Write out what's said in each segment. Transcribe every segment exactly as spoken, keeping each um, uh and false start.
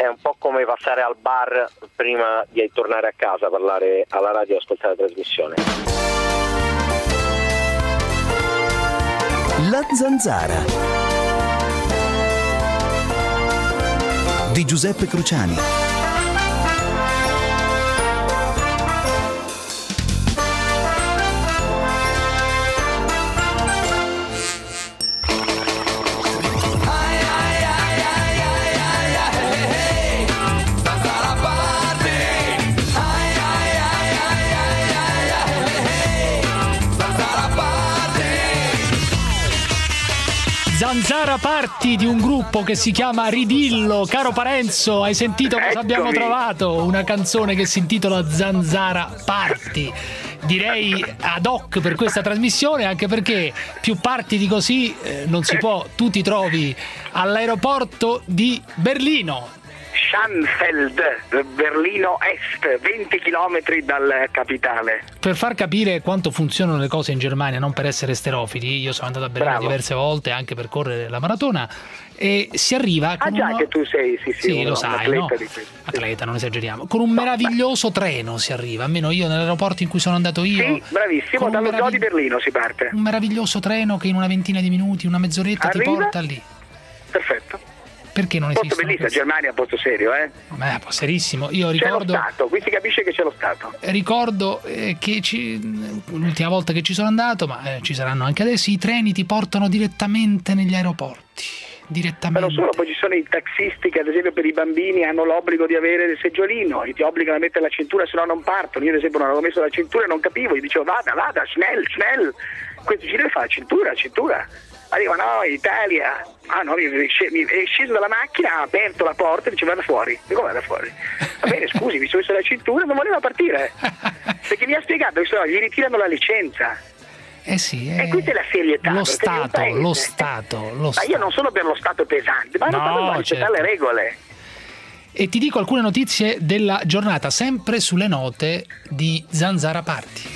è un po' come passare al bar prima di tornare a casa, parlare alla radio e ascoltare la trasmissione. La Zanzara di Giuseppe Cruciani. Zanzara Party di un gruppo che si chiama Ridillo. Caro Parenzo, hai sentito cosa Eccomi. abbiamo trovato? Una canzone che si intitola Zanzara Party. Direi ad hoc per questa trasmissione, anche perché più party di così eh, non si può. Tu ti trovi all'aeroporto di Berlino. Schanfeld, Berlino Est, venti chilometri dal capitale. Per far capire quanto funzionano le cose in Germania, non per essere sterofili, io sono andato a Berlino Bravo. diverse volte anche per correre la maratona, e si arriva con Ah già, uno... che tu sei, sì, sì, Sì, uno, lo sai, un atleta no? di questo. Atleta, non esageriamo. Con un meraviglioso treno si arriva, almeno io nell'aeroporto in cui sono andato io. Sì, bravissimo, con un dallo zoo meravigli- di Berlino si parte. Un meraviglioso treno che in una ventina di minuti, una mezz'oretta ti Arriva? porta lì. Perfetto. Perché non Posto esiste? bellissimo, Germania è un posto serio, eh? Beh, serissimo. Io C'è lo ricordo... Stato, qui si capisce che c'è lo Stato. Ricordo eh, che ci, l'ultima volta che ci sono andato, ma eh, ci saranno anche adesso, i treni ti portano direttamente negli aeroporti. Ma Direttamente. non solo, poi ci sono i taxisti che ad esempio per i bambini hanno l'obbligo di avere il seggiolino e ti obbligano a mettere la cintura, se no non partono. Io ad esempio non avevo messo la cintura e non capivo, gli dicevo vada, vada, schnell, schnell. Questo ci deve fare cintura, cintura. Arriva, no, Italia. Ah no, mi, mi, mi è sceso dalla macchina, ha aperto la porta e dice vada fuori. Dico vada fuori. Va bene, scusi, mi sono messo la cintura e non voleva partire. Perché mi ha spiegato che se no gli ritirano la licenza. Eh sì, E eh, questa è la serietà. lo perché Stato, in un paese- lo Stato, lo Ma Stato. io non sono per lo Stato pesante, ma No, lo Stato deve rispettare certo. le regole. E ti dico alcune notizie della giornata, sempre sulle note di Zanzara Party.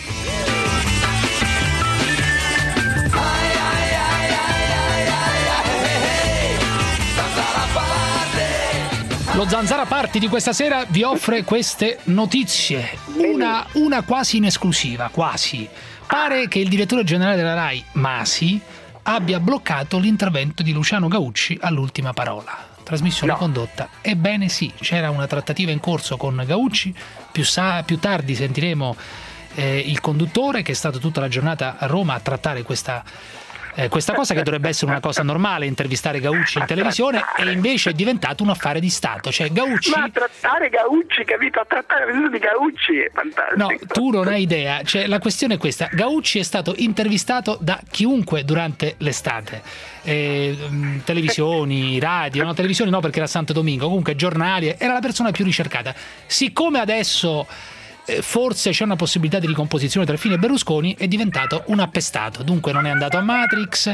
Lo Zanzara Party di questa sera vi offre queste notizie, una, una quasi in esclusiva, quasi. Pare che il direttore generale della RAI, Masi, abbia bloccato l'intervento di Luciano Gaucci all'ultima parola. Trasmissione No. condotta. Ebbene sì, c'era una trattativa in corso con Gaucci, più, sa- più tardi sentiremo eh, il conduttore che è stato tutta la giornata a Roma a trattare questa... Eh, questa cosa che dovrebbe essere una cosa normale, intervistare Gaucci in televisione, e invece è diventato un affare di Stato. Cioè Gaucci... Ma a trattare Gaucci, capito? A trattare la visita di Gaucci è fantastico. No, tu non hai idea. Cioè, la questione è questa. Gaucci è stato intervistato da chiunque durante l'estate. Eh, mh, televisioni, radio, no, televisioni no perché era Santo Domingo, comunque giornali, era la persona più ricercata. Siccome adesso eh, forse c'è una possibilità di ricomposizione tra Fini e Berlusconi, è diventato un appestato. Dunque non è andato a Matrix,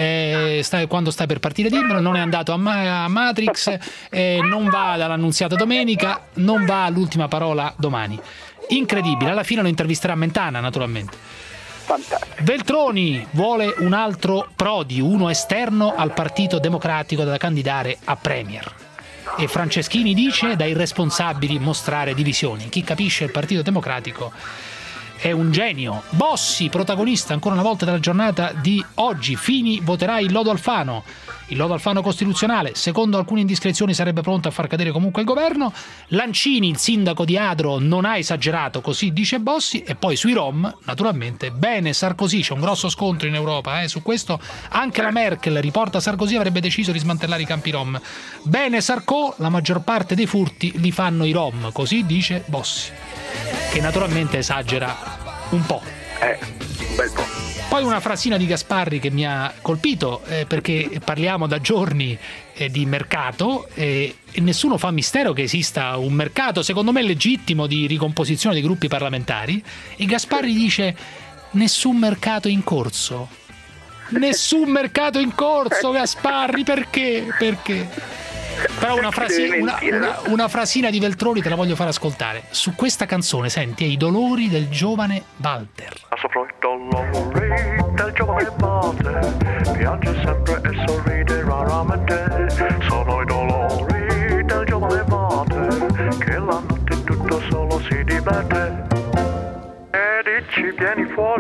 eh, sta, quando sta per partire libero, non è andato a, Ma- a Matrix, eh, non va dall'Annunziata domenica, non va all'ultima parola domani. Incredibile, alla fine lo intervisterà Mentana, naturalmente. Fantastico. Veltroni vuole un altro Prodi, uno esterno al Partito Democratico da candidare a Premier. E Franceschini dice da irresponsabili mostrare divisioni. Chi capisce il Partito Democratico è un genio. Bossi, protagonista ancora una volta della giornata di oggi. Fini voterà il lodo Alfano. Il lodo Alfano costituzionale, secondo alcune indiscrezioni, sarebbe pronto a far cadere comunque il governo. Lancini, il sindaco di Adro, non ha esagerato, così dice Bossi. E poi sui Rom, naturalmente, bene Sarkozy, c'è un grosso scontro in Europa eh, su questo. Anche la Merkel, riporta Sarkozy, avrebbe deciso di smantellare i campi Rom. Bene Sarko, la maggior parte dei furti li fanno i Rom, così dice Bossi, che naturalmente esagera un po'. Eh, un bel po'. Poi una frasina di Gasparri che mi ha colpito, eh, perché parliamo da giorni eh, di mercato eh, e nessuno fa mistero che esista un mercato, secondo me legittimo, di ricomposizione dei gruppi parlamentari, e Gasparri dice nessun mercato in corso. Nessun mercato in corso, Gasparri, perché? Perché? Però una, frasi- una, una, una frasina di Veltroni te la voglio far ascoltare. Su questa canzone, senti, è I dolori del giovane Walter. Soffro i dolori del giovane Walter, piange sempre e sorride raramente. Sono i dolori del giovane Walter.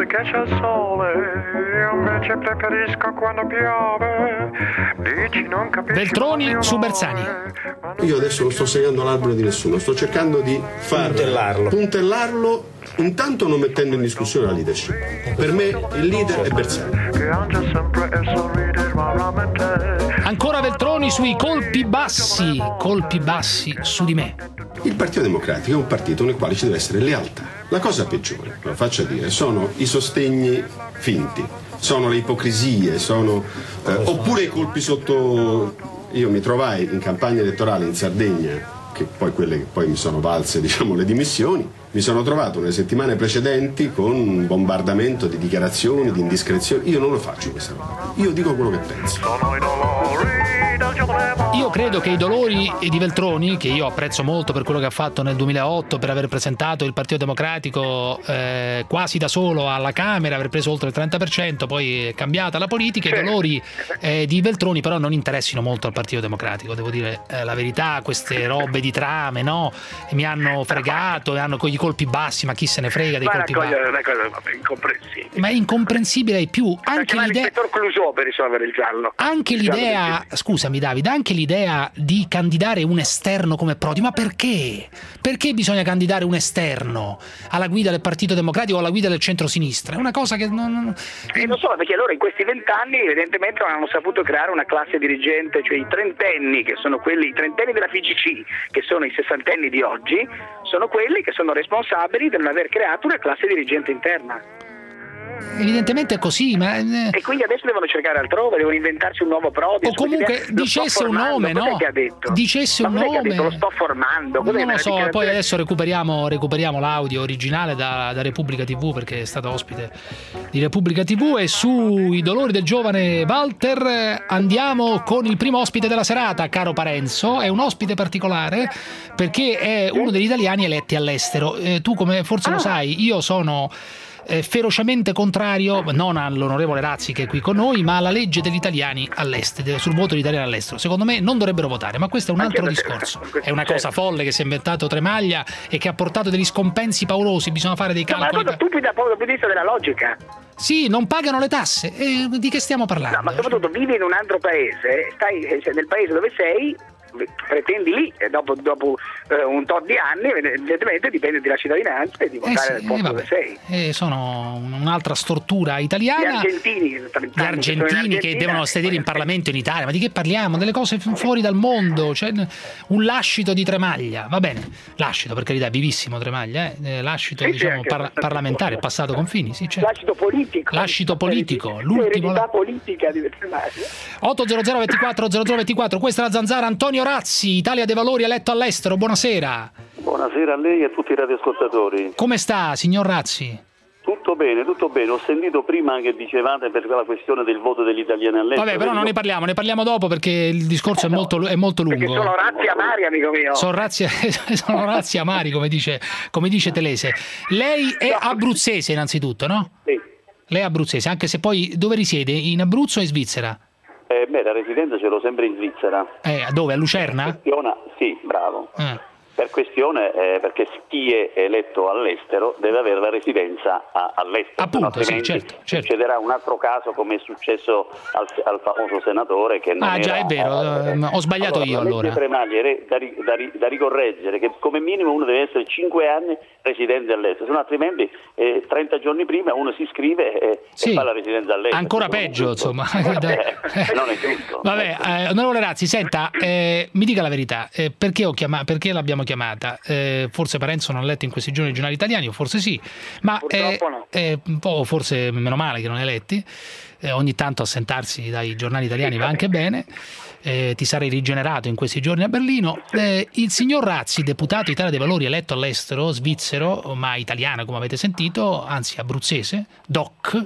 che c'è il sole, io invece preferisco quando piove. Dici non capisci. Veltroni su Bersani. Io adesso non sto segnando l'albero di nessuno, sto cercando di far puntellarlo. puntellarlo intanto non mettendo in discussione la leadership. Per me il leader è Bersani. Che mangia sempre e sorride raramente. Ancora Veltroni sui colpi bassi, colpi bassi su di me. Il Partito Democratico è un partito nel quale ci deve essere lealtà. La cosa peggiore, lo faccio dire, sono i sostegni finti, sono le ipocrisie, sono eh, oppure i colpi sotto. Io mi trovai in campagna elettorale in Sardegna, che poi quelle che poi mi sono valse, diciamo, le dimissioni, mi sono trovato nelle settimane precedenti con un bombardamento di dichiarazioni, di indiscrezioni. Io non lo faccio questa cosa, io dico quello che penso. Sono i dolori del giovane mondo. Io credo che i dolori di Veltroni, che io apprezzo molto per quello che ha fatto nel duemilaotto, per aver presentato il Partito Democratico eh, quasi da solo alla Camera, aver preso oltre il trenta per cento, poi è cambiata la politica, i dolori eh, di Veltroni però non interessino molto al Partito Democratico, devo dire eh, la verità, queste robe di trame, no? E mi hanno fregato, e hanno con i colpi bassi, ma chi se ne frega dei Ma colpi una cosa, bassi? una cosa vabbè, incomprensibile. Ma è incomprensibile ai più, anche Ma l'idea... l'ispettore Clouseau per risolvere il giallo. Anche Il giallo l'idea, del- scusami Davide, anche l'idea di candidare un esterno come Prodi, ma perché? Perché bisogna candidare un esterno alla guida del Partito Democratico o alla guida del centro-sinistra? È una cosa che non... non- Eh, non so, perché loro in questi vent'anni evidentemente non hanno saputo creare una classe dirigente, cioè i trentenni, che sono quelli, i trentenni della F I G C, che sono i sessantenni di oggi, sono quelli che sono responsabili di non aver creato una classe dirigente interna. Evidentemente è così, ma... eh, E quindi adesso devono cercare altrove, devono inventarsi un nuovo Prodi. O comunque Lo sto dicesse un formando. nome, Cos'è no? che ha detto? Dicesse Ma un cos'è che ha nome. detto? Lo sto formando. Cos'è Non lo nella so, poi dichiarazione? adesso recuperiamo, recuperiamo l'audio originale da, da Repubblica tivù, perché è stato ospite di Repubblica tivù, e sui dolori del giovane Walter eh, andiamo con il primo ospite della serata, caro Parenzo. È un ospite particolare perché è uno degli italiani eletti all'estero. Eh, tu come forse lo sai, io sono eh, ferocemente contrario, non all'onorevole Razzi che è qui con noi, ma alla legge degli italiani all'estero, sul voto degli italiani all'estero. Secondo me non dovrebbero votare, ma questo è un altro Anche discorso. perché- È una cosa folle che si è inventato Tremaglia e che ha portato degli scompensi paurosi, bisogna fare dei No, ma è calcoli. proprio stupida dal punto di vista della logica. Sì, non pagano le tasse. E di che stiamo parlando? No, ma soprattutto vivi in un altro paese, stai eh, cioè, nel paese dove sei, pretendi lì, e dopo, dopo eh, un tot di anni, evidentemente dipende della cittadinanza e di Eh votare sì, nel eh, posto vabbè. dove sei. Eh, sono un'altra stortura Gli italiana. argentini, Gli argentini che devono sedere in Parlamento in Italia, ma di che parliamo? Delle cose fu- fuori dal mondo, cioè, un lascito di Tremaglia, va bene, lascito per carità, vivissimo Tremaglia, eh? Eh, lascito Sì, sì, diciamo anche par- abbastanza parlamentare, è passato confini, sì, certo. Lascito politico. Lascito politico, l'ultimo- l'eredità politica di Tremaglia. otto zero zero ventiquattro zero zero ventiquattro, questa è la Zanzara. Antonio Razzi, Italia dei Valori, eletto all'estero, buonasera. Buonasera a lei e a tutti i radioascoltatori. Come sta, signor Razzi? Tutto bene, tutto bene. Ho sentito prima che dicevate per la questione del voto degli italiani all'estero. Vabbè, però non ne parliamo, ne parliamo dopo perché il discorso è molto, è molto Perché lungo. sono razzi amari, amico mio. Sono razzi, sono razzi amari, come dice, come dice Telese. Lei è abruzzese innanzitutto, no? Sì. Lei è abruzzese, anche se poi dove risiede? In Abruzzo o in Svizzera? Eh, beh, la residenza ce l'ho sempre in Svizzera. Eh, dove? A Lucerna? Questione, sì, bravo. Eh. Per questione, eh, perché chi è eletto all'estero deve avere la residenza a, all'estero. Appunto, sì, altrimenti certo, certo. succederà un altro caso come è successo al, al famoso senatore che non Ah, già, era- è vero, eh, ehm, ho sbagliato io, la allora. legge Tremaglia è da, ri- da, ri- da ricorreggere che come minimo uno deve essere cinque anni residente all'estero, se no altrimenti eh, trenta giorni prima uno si iscrive e, Sì. e fa la residenza all'estero. Ancora Non è peggio, giusto. insomma. Eh, non è giusto. Vabbè, eh, onorevole Razzi, senta, eh, mi dica la verità, eh, perché, ho chiama- perché l'abbiamo chiamata? Eh, forse Parenzo non ha letto in questi giorni i giornali italiani, o forse sì, ma eh, Purtroppo no. eh, un po' forse meno male che non li ha letti. Eh, ogni tanto assentarsi dai giornali italiani va anche bene. Eh, ti sarei rigenerato in questi giorni a Berlino. Eh, il signor Razzi, deputato Italia dei Valori eletto all'estero, svizzero, ma italiano come avete sentito, anzi abruzzese, doc,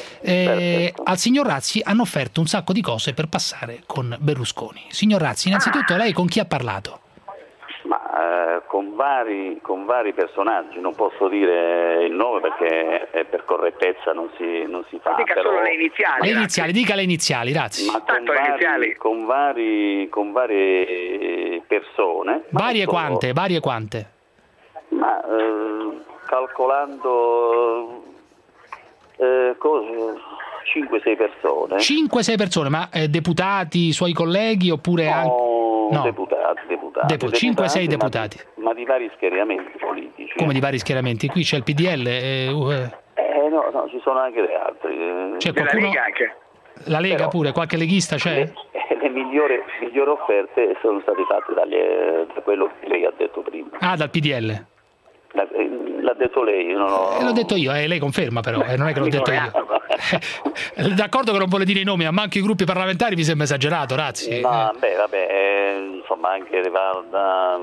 eh, al signor Razzi hanno offerto un sacco di cose per passare con Berlusconi. Signor Razzi, innanzitutto lei con chi ha parlato? Ma eh, con, vari, con vari personaggi, non posso dire il nome perché eh, per correttezza non si, non si fa. Dica però, solo le iniziali. Le Razzi. iniziali, dica le iniziali, Razzi. ma con Tanto le iniziali. vari, con, vari, con varie persone. ma Varie non solo. quante, varie quante? Ma eh, calcolando Eh, cinque sei persone. cinque sei persone, ma eh, deputati, suoi colleghi oppure no, anche... No, deputati, deputati. Depu- cinque sei deputati. Ma, ma di vari schieramenti politici. Come di vari schieramenti? Qui c'è il P D L. Eh, uh, eh no, no, ci sono anche gli altri. C'è qualcuno... La Lega anche. La Lega Però, pure, qualche leghista c'è? Le, le migliori, migliori offerte sono state fatte dagli, da quello che lei ha detto prima. Ah, dal P D L. La, l'ha detto lei, io non ho... Eh, l'ho detto io, eh, lei conferma però, eh, non è che l'ho detto io. D'accordo che non vuole dire i nomi, ma manco i gruppi parlamentari mi sembra esagerato, Razzi. Ma beh, vabbè, eh, insomma anche riguarda...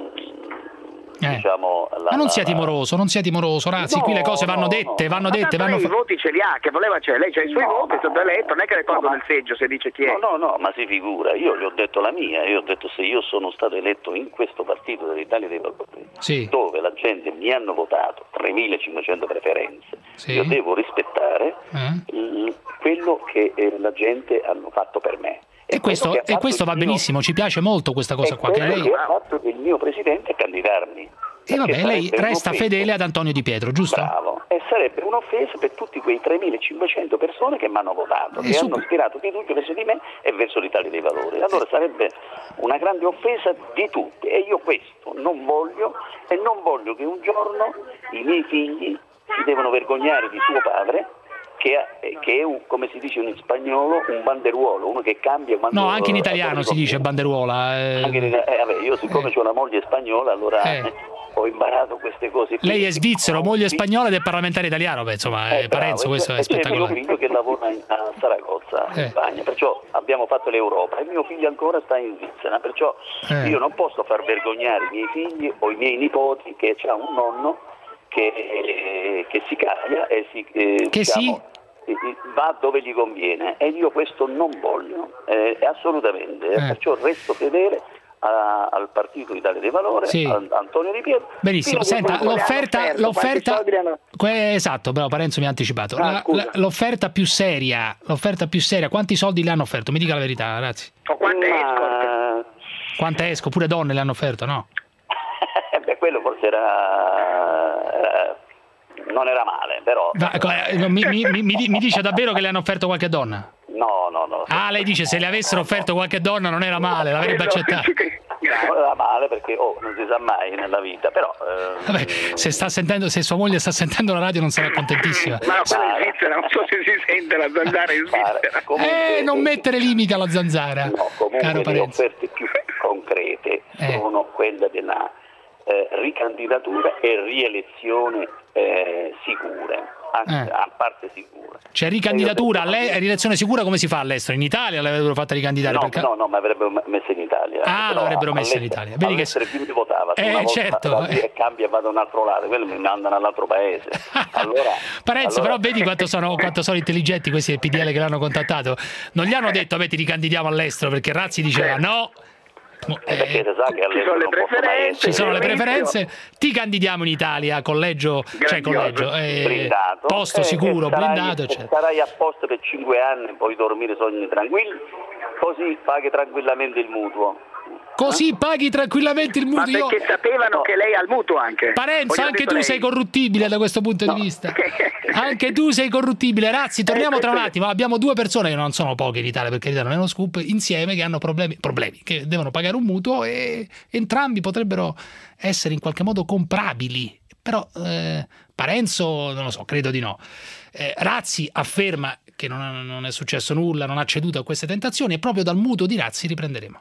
Eh. Diciamo, la, ma non sia la, timoroso, non sia timoroso, Razzi, no, qui le cose vanno no, dette, no. vanno Ma dette, vanno lei i voti ce li ha, che voleva, cioè, lei c'ha i suoi no, voti, è stato eletto, non è che le tolgo no, nel seggio se dice chi è. No, no, no, ma si figura, io gli ho detto la mia, io ho detto se io sono stato eletto in questo partito dell'Italia dei Valori, sì. dove la gente mi hanno votato tremilacinquecento preferenze, sì. io devo rispettare eh? il, quello che eh, la gente hanno fatto per me. E questo, e questo va mio, benissimo, ci piace molto questa cosa qua. Che lei... che ha fatto il mio presidente a candidarmi. E vabbè, lei resta un'offesa. Fedele ad Antonio Di Pietro, giusto? Bravo, e sarebbe un'offesa per tutti quei tremilacinquecento persone che mi hanno votato, e che su... hanno ispirato fiducia verso di me e verso l'Italia dei Valori. Allora sarebbe una grande offesa di tutti e io questo non voglio e non voglio che un giorno i miei figli si devono vergognare di suo padre che, è, che è un, come si dice in spagnolo, un banderuolo, uno che cambia quando... No, anche in italiano si dice banderuola. Eh... Anche in, eh, vabbè, io siccome eh. ho una moglie spagnola, allora... Eh. Ho imparato queste cose. Lei è svizzero, moglie spagnola ed è parlamentare italiano, beh, insomma, eh, è Parenzo, bravo, questo e, è spettacolare. E mio figlio che lavora in, a Saragozza, eh. in Spagna, perciò abbiamo fatto l'Europa e mio figlio ancora sta in Svizzera, perciò eh. io non posso far vergognare i miei figli o i miei nipoti che ha un nonno che, eh, che si cambia e si... Eh, che diciamo, sì? va dove gli conviene e io questo non voglio, eh, assolutamente, eh. perciò resto fedele a, al partito Italia dei Valori, sì. a Antonio Di Pietro. Benissimo, senta, l'offerta, l'offerta que, esatto, bravo, Parenzo mi ha anticipato. Ah, la, la, l'offerta più seria, l'offerta più seria, quanti soldi le hanno offerto? Mi dica la verità, ragazzi. O quante Ma... escort? Quante esco, pure donne le hanno offerto, no? Beh, quello forse era, era non era male, però... Va, mi, mi, mi, mi dice davvero che le hanno offerto qualche donna? No, no, no. Ah, lei dice se le avessero offerto qualche donna non era male, l'avrebbe accettato. Non era male perché oh, non si sa mai nella vita, però... Ehm... Vabbè, se, sta sentendo, se sua moglie sta sentendo la radio non sarà contentissima. Ma no, quella in Svizzera, non so se si sente la zanzara in Svizzera. Comunque, eh, non mettere limiti alla zanzara, no, comunque caro le Parenzo. offerte più concrete eh. sono quelle della eh, ricandidatura e rielezione eh, sicure, anzi, Eh. a parte sicura. C'è ricandidatura, alle- rielezione sicura come si fa all'estero? In Italia l'avrebbero fatta ricandidare? No, perché... no, no, ma avrebbero messo in Italia. Ah, Però l'avrebbero messo in all'estero- Italia. Vedi che- all'estero chi mi votava? Se Eh, una volta certo. da lì e cambia e vado da un altro lato, quello mi mandano all'altro paese. Allora, Parenzo, allora... però vedi quanto sono, quanto sono intelligenti questi del P D L che l'hanno contattato. Non gli hanno detto, beh, ti ricandidiamo all'estero, perché Razzi diceva no. Eh, perché si sa che ci sono le all'estero non posso mai preferenze, essere- Ci sono le Inizio. preferenze, ti candidiamo in Italia, collegio, cioè Grandioso. collegio, eh, blindato, posto eh, sicuro, e sarai- blindato, e eccetera. sarai a posto per cinque anni, puoi dormire sogni tranquilli, così paghi tranquillamente il mutuo. Così paghi tranquillamente il Ma mutuo. Io... perché sapevano No. che lei ha il mutuo anche. Parenzo, Voglio anche detto tu lei. sei corruttibile da questo punto di vista. Anche tu sei corruttibile. Razzi, torniamo tra un attimo. Abbiamo due persone che non sono poche in Italia, perché non è uno scoop, insieme, che hanno problemi, problemi, che devono pagare un mutuo e entrambi potrebbero essere in qualche modo comprabili. Però eh, Parenzo, non lo so, credo di no. Eh, Razzi afferma che non, non è successo nulla, non ha ceduto a queste tentazioni e proprio dal mutuo di Razzi riprenderemo.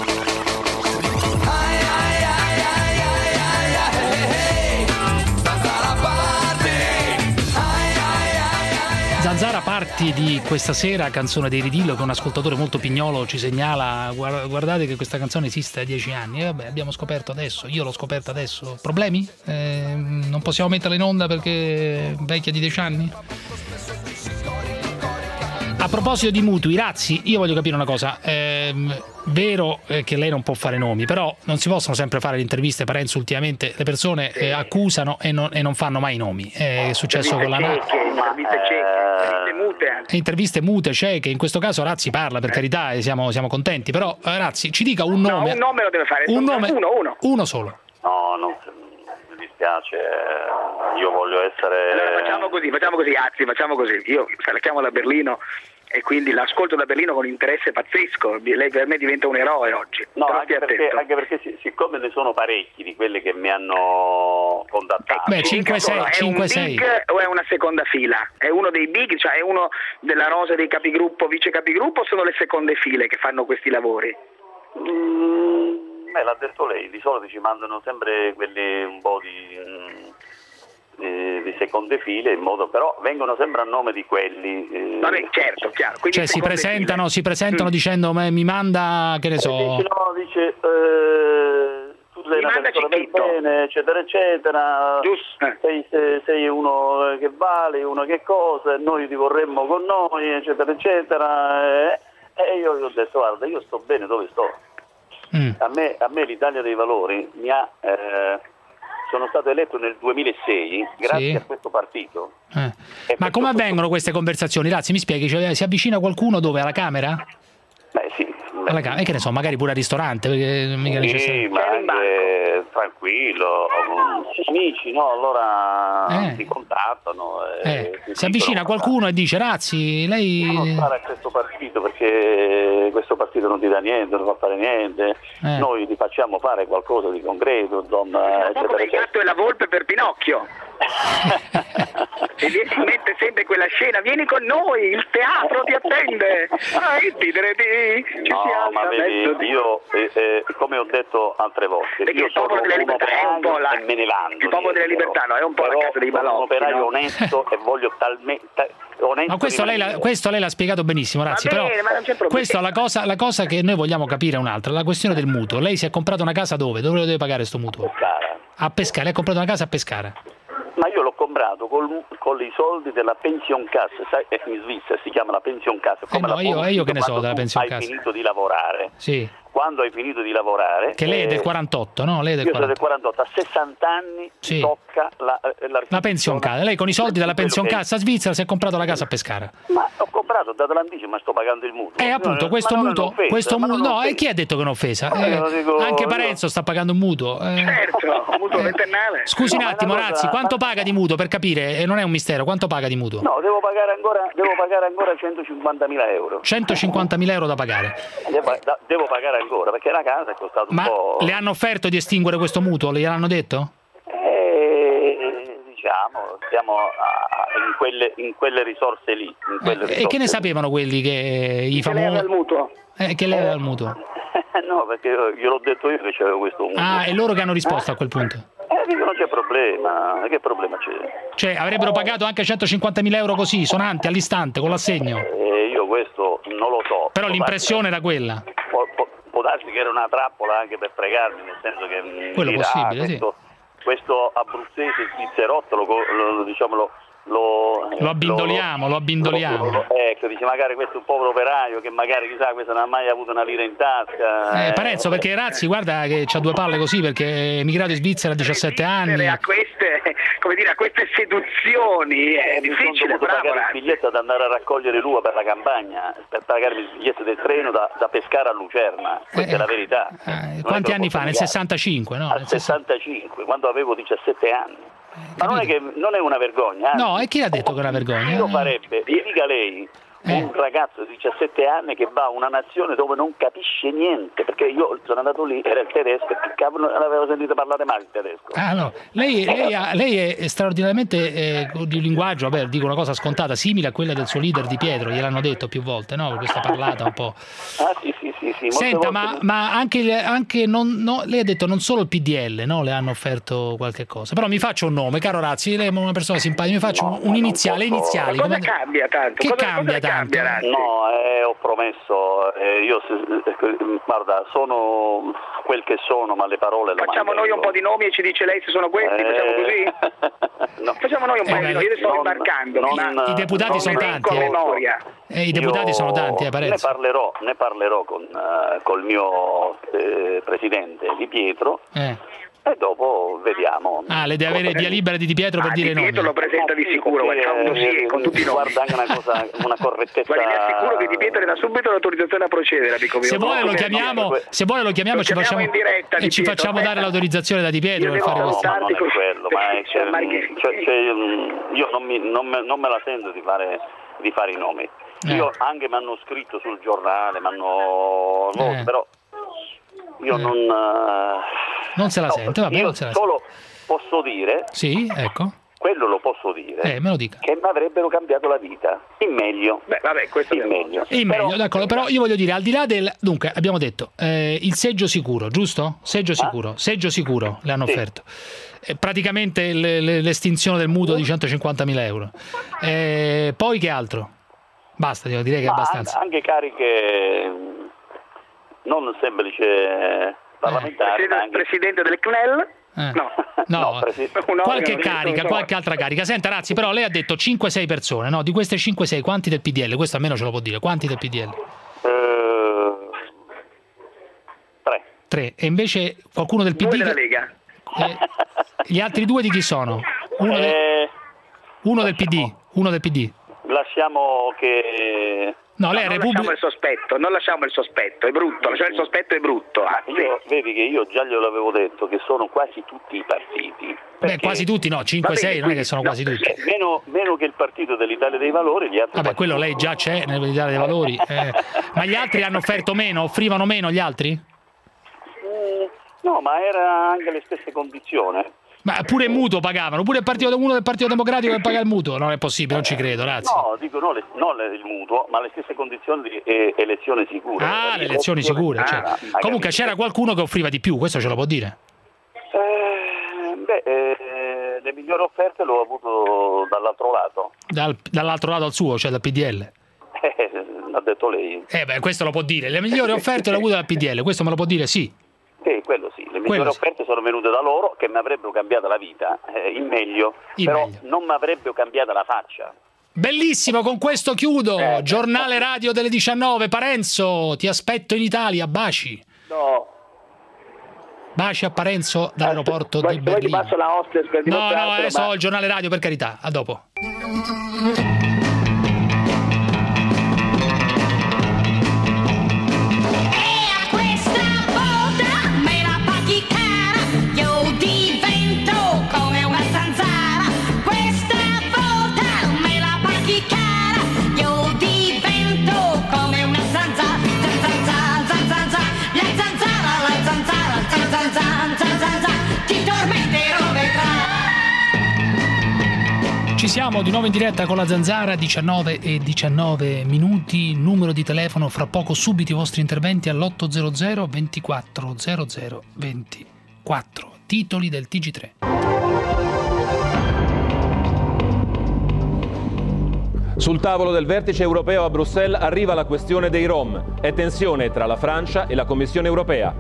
Zanzara Party di questa sera, canzone dei Ridillo, che un ascoltatore molto pignolo ci segnala: guardate che questa canzone esiste da dieci anni. E vabbè, abbiamo scoperto adesso, io l'ho scoperta adesso. Problemi? Eh, non possiamo metterla in onda perché è vecchia di dieci anni? A proposito di mutui, Razzi, io voglio capire una cosa. Ehm, vero eh, che lei non può fare nomi, però non si possono sempre fare le interviste. Parenzo, ultimamente le persone eh, accusano e non, e non fanno mai nomi. È successo con la Interviste N A C. cieche, interviste cieche, interviste mute anche. Interviste mute, cieche. In questo caso Razzi parla, per carità, e siamo, siamo contenti. Però Razzi, ci dica un No, nome. un nome lo deve fare. Un nome, Uno, uno. uno solo. No, no, mi dispiace. dispiace, io voglio essere... Allora facciamo così, facciamo così, anzi facciamo così, io la chiamo da Berlino e quindi l'ascolto da Berlino con interesse pazzesco, lei per me diventa un eroe oggi. No, Però anche stia perché, attento. anche perché siccome ne sono parecchi di quelli che mi hanno contattato. Beh, cinque sei, È cinque un sei. big o è una seconda fila? È uno dei big, cioè è uno della rosa dei capigruppo, vice capigruppo, o sono le seconde file che fanno questi lavori? Mm, beh, l'ha detto lei, di solito ci mandano sempre quelli un po' di, di, di seconde file, in modo, però vengono sempre a nome di quelli. Eh, Vabbè, certo, chiaro. Quindi Cioè si seconde presentano, file. si presentano Mm. dicendo "Ma mi manda, che ne dice, so, no, dice eh, tu sei Mi una manda persona del Cicchitto. bene, eccetera, eccetera. Giusto. Eh. Sei, sei, sei uno che vale, uno che cosa, noi ti vorremmo con noi, eccetera, eccetera. E, e io gli ho detto, guarda, io sto bene dove sto. Mm. A me, a me l'Italia dei Valori mi ha, eh, sono stato eletto nel duemilasei grazie Sì. a questo partito. Eh. E Ma per come questo- avvengono queste conversazioni? Razzi, mi spieghi, cioè, si avvicina qualcuno dove? Alla Camera? Beh, sì, beh, Alla Camera? E che ne so, magari pure al ristorante, perché mica sì, necessario. ma C'era in anche tranquillo, amici, no? Allora Eh. ti contattano. E Eh, ti si avvicina dicono, qualcuno e dice "Razzi, non lei..." stare a questo partito perché questo partito non ti dà niente, non fa fare niente, Eh. noi ti facciamo fare qualcosa di concreto, insomma, Un po' eccetera, come il eccetera. gatto e la volpe per Pinocchio. E viene in mente sempre quella scena, vieni con noi, il teatro ti attende. Ah, e tidere di, ci No, si alza ma a vedi, mezzo di- io, eh, eh, come ho detto altre volte, Perché io il popolo sono della un libertà è un po' operaio la- e me ne vanto. il popolo della dietro. libertà, no, è un po' la Però casa dei sono balocchi, un operaio no? onesto e voglio talmente onesto. Ma questo lei, l'ha, rimanere. questo lei l'ha spiegato benissimo, Razzi, Va bene, però ma non c'è problema. questa, la cosa, la cosa che noi vogliamo capire è un'altra, la questione del mutuo. Lei si è comprato una casa dove? Dove lo deve pagare sto mutuo? Cara. A Pescara, lei ha comprato una casa a Pescara. Ma io l'ho comprato col- con i soldi della pension cassa, sai, è in Svizzera si chiama la pension cassa. Come Eh no, la io- bonus io che ne so quando della tu pension hai cassa. finito di lavorare. Sì. Quando hai finito di lavorare... Che lei è del eh, quarantotto, no? Lei è del Io sono del quarantotto. quarantotto, a sessanta anni Sì. ti tocca la, eh, la, La pension cassa. Lei con i soldi della pension cassa svizzera si è comprato la casa a Pescara. Ma ho comprato, ho dato l'anticipo, ma sto pagando il mutuo. Eh appunto, Ma questo non è mutuo, un'offesa, questo ma mutuo, non è no, e un'offesa. chi ha detto che è un'offesa? Ma Eh, io lo dico- anche io- Parenzo sta pagando un mutuo. eh. Certo, un mutuo ventennale. Scusi No, un ma attimo, una cosa- Razzi, quanto paga di mutuo per capire? E non è un mistero, quanto paga di mutuo? No, devo pagare ancora, devo pagare ancora centocinquantamila euro. centocinquantamila euro da pagare. Devo, da- devo pagare ancora perché la casa è costata un Ma po'. le hanno offerto di estinguere questo mutuo? Le gliel'hanno detto? Eh, diciamo, siamo a- in, quelle, in quelle risorse lì. In quelle Eh, e risorse che ne lì. sapevano quelli che i Che lei aveva il famosi... mutuo. Eh, che lei aveva il mutuo? No, perché io- gliel'ho detto io che c'avevo questo mutuo. Ah, e loro che hanno risposto a quel punto? Eh, dico, non c'è problema, che problema c'è? Cioè, avrebbero pagato anche centocinquantamila euro così, sonanti, all'istante, con l'assegno. Eh, io questo non lo so. Però Può l'impressione era quella. darsi- Può, può- può darsi che era una trappola anche per fregarmi, nel senso che mi Quello dirà, possibile, sì. questo, questo abruzzese svizzerotto lo, lo, diciamo, lo, lo, Lo abbindoliamo, lo abbindoliamo. lo- lo- ecco, dice magari questo è un povero operaio che magari chissà questo non ha mai avuto una lira in tasca. Eh, Parenzo, perché Razzi, guarda che c'ha due palle così, perché è emigrato in Svizzera a diciassette anni. A queste, come dire, a queste seduzioni è Eh, mi sono difficile, dovuto bravo pagare il Razzi. biglietto ad andare a raccogliere l'uva per la campagna, per pagarmi il biglietto del treno da, da Pescara a Lucerna, questa Eh, è la verità. eh, Non è quanti che lo anni posso fa? Nel negare. sessantacinque, no? Al Nel sessanta- sessantacinque, quando avevo diciassette anni. Ma non è, capito? che, non è una vergogna. anzi. No, e chi l'ha detto che era vergogna? Chi lo farebbe? Mi dica lei, Eh. un ragazzo di diciassette anni che va a una nazione dove non capisce niente, perché io sono andato lì, era il tedesco, che cavolo, non avevo sentito parlare mai il tedesco. Ah, no. Lei, lei, ha- lei è straordinariamente eh, di linguaggio, vabbè, dico una cosa scontata, simile a quella del suo leader Di Pietro, gliel'hanno detto più volte, no? Per questa parlata un po'. Ah sì, sì, sì, sì. molte Senta, volte- ma, ma anche, anche non, no, lei ha detto non solo il P D L, no? Le hanno offerto qualche cosa. Però mi faccio un nome, caro Razzi, lei è una persona simpatica, mi faccio No, un, un iniziale, non posso. iniziali. Ma cosa come- cambia tanto? Che Cosa- cambia cosa tanto? cambia, Razzi? No, eh, ho promesso, eh, io se- eh, guarda, sono quel che sono, ma le parole lo Facciamo noi un po' di nomi e ci dice lei se sono questi, facciamo così? No. Facciamo noi un po' Eh, di nomi, io li sto non- imbarcando. non- ma I deputati non sono elenco tanti, a eh. memoria. Eh, I deputati Io sono tanti, eh, ne Parenzo. parlerò, ne parlerò con eh, col mio eh, presidente Di Pietro. Eh. e dopo vediamo. Ah, le deve avere via libera di Di Pietro per ah, dire Di i nomi. Pietro lo presenta di sicuro, faccia un dossier con tutti i nomi. Guarda anche una cosa, una correttezza. Guardi, le assicuro che Di Pietro le dà subito l'autorizzazione a procedere, amico mio. Se vuole lo No, chiamiamo, se vuole lo chiamiamo Lo e ci chiamiamo facciamo in diretta, e Di ci Pietro, facciamo aspetta. dare l'autorizzazione da Di Pietro Io per devo fare questo. No, non è Tanti- quello, ma è che, Marghi- cioè, cioè, io non, mi, non, me, non me la sento di fare, di fare i nomi. Eh. Io anche mi hanno scritto sul giornale, mi hanno Eh. però io Eh. non eh, Non se la no, sente, vabbè, io non se la solo posso dire, Sì, ecco. quello lo posso dire, Eh, me lo dica. che mi avrebbero cambiato la vita in meglio. Beh, vabbè, questo in è meglio. In Però- meglio, d'accordo, però io voglio dire, al di là del... Dunque, abbiamo detto, eh, il seggio sicuro, giusto? Seggio sicuro, seggio sicuro le hanno Sì. offerto. Eh, praticamente le- le- l'estinzione del mutuo di centocinquantamila euro. Eh, poi che altro? Basta, io direi che è Ma abbastanza. an- anche cariche mh, non semplice parlamentare, ma Presidente, anche presidente del C N E L? Eh. No. No, No, presi- Un qualche organo, carica, no. qualche altra carica. Senta Razzi, però lei ha detto cinque sei persone, no? Di queste cinque sei quanti del P D L? Questo almeno ce lo può dire, quanti del P D L? eh, tre. Tre. E invece qualcuno del P D? Due della che- Lega. eh, gli altri due di chi sono? Uno, de- Eh, uno del P D, uno del P D. lasciamo che No, No, lei è non Repubblica. lasciamo il sospetto, non lasciamo il sospetto, è brutto, lasciare il sospetto è brutto. Anzi. io, vedi che io già glielo avevo detto che sono quasi tutti i partiti. Beh, Perché- quasi tutti, no, cinque sei, non è che sono no, quasi tutti. eh, meno, meno che il partito dell'Italia dei Valori, gli altri Vabbè, quello lei già c'è nell'Italia dei Valori. eh. Ma gli altri hanno offerto meno? Offrivano meno gli altri? Mm, no, ma era anche le stesse condizioni. Ma pure il mutuo pagavano, pure il partito, uno del Partito Democratico che paga il mutuo. Non è possibile, non ci credo, Razzi. No, dico no, le- non le- il mutuo, ma le stesse condizioni di eh, elezione sicure. Ah, Eh, le elezioni opzione- sicure. Ah, cioè. hai Comunque capito? c'era qualcuno che offriva di più, questo ce lo può dire. Eh, beh, eh, le migliori offerte l'ho avuto dall'altro lato. Dal- dall'altro lato al suo, cioè dal P D L. Eh, l'ha detto lei. Eh beh, questo lo può dire. Le migliori offerte le ho avute dal P D L, questo me lo può dire, sì. Sì, quello sì. Le migliori Quello sì. offerte sono venute da loro, che mi avrebbero cambiato la vita eh, in meglio, In però meglio. non mi avrebbero cambiato la faccia. Bellissimo, con questo chiudo. Eh, Giornale radio delle diciannove. Parenzo, ti aspetto in Italia, baci. No. Baci a Parenzo dall'aeroporto Poi- di poi ti Berlino. passo la hostess per No, no, dimostrartelo, adesso ma- ho il giornale radio, per carità. A dopo. E a questa volta me la paghi cara, io divento come una zanzara. Questa volta me la paghi cara, io divento come una zanzara. Zanzara, zanzara, la zanzara, la zanzara, zanzara, zanzara, ti tormenterò, vedrai. Ci siamo di nuovo in diretta con la Zanzara, diciannove e diciannove minuti, numero di telefono, fra poco subito i vostri interventi all'ottocento ventiquattro zero zero ventiquattro. Titoli del T G tre. Sul tavolo del vertice europeo a Bruxelles arriva la questione dei Rom. È tensione tra la Francia e la Commissione europea.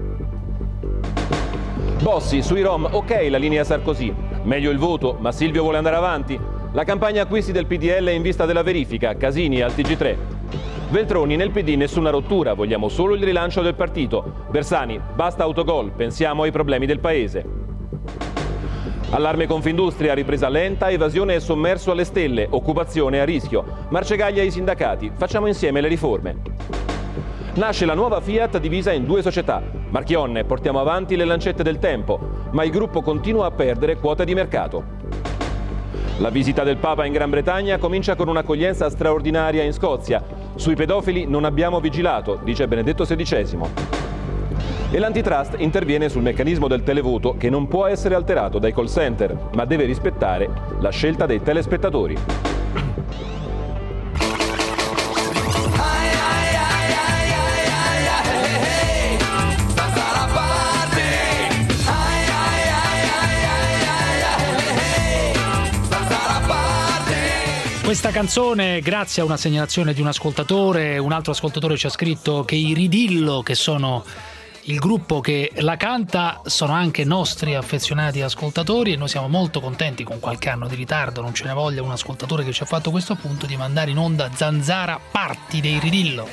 Bossi, sui Rom, ok la linea Sarkozy. Meglio il voto, ma Silvio vuole andare avanti. La campagna acquisti del P D L è in vista della verifica. Casini al T G tre. Veltroni, nel P D nessuna rottura, vogliamo solo il rilancio del partito. Bersani, basta autogol, pensiamo ai problemi del paese. Allarme Confindustria, ripresa lenta, evasione è sommerso alle stelle, occupazione a rischio. Marcegaglia ai sindacati, facciamo insieme le riforme. Nasce la nuova Fiat divisa in due società. Marchionne, portiamo avanti le lancette del tempo, ma il gruppo continua a perdere quota di mercato. La visita del Papa in Gran Bretagna comincia con un'accoglienza straordinaria in Scozia. Sui pedofili non abbiamo vigilato, dice Benedetto sedicesimo. E l'antitrust interviene sul meccanismo del televoto che non può essere alterato dai call center, ma deve rispettare la scelta dei telespettatori. Questa canzone, grazie a una segnalazione di un ascoltatore, un altro ascoltatore ci ha scritto che i Ridillo, che sono il gruppo che la canta, sono anche nostri affezionati ascoltatori e noi siamo molto contenti, con qualche anno di ritardo, non ce ne voglia un ascoltatore che ci ha fatto questo appunto, di mandare in onda Zanzara Party dei Ridillo.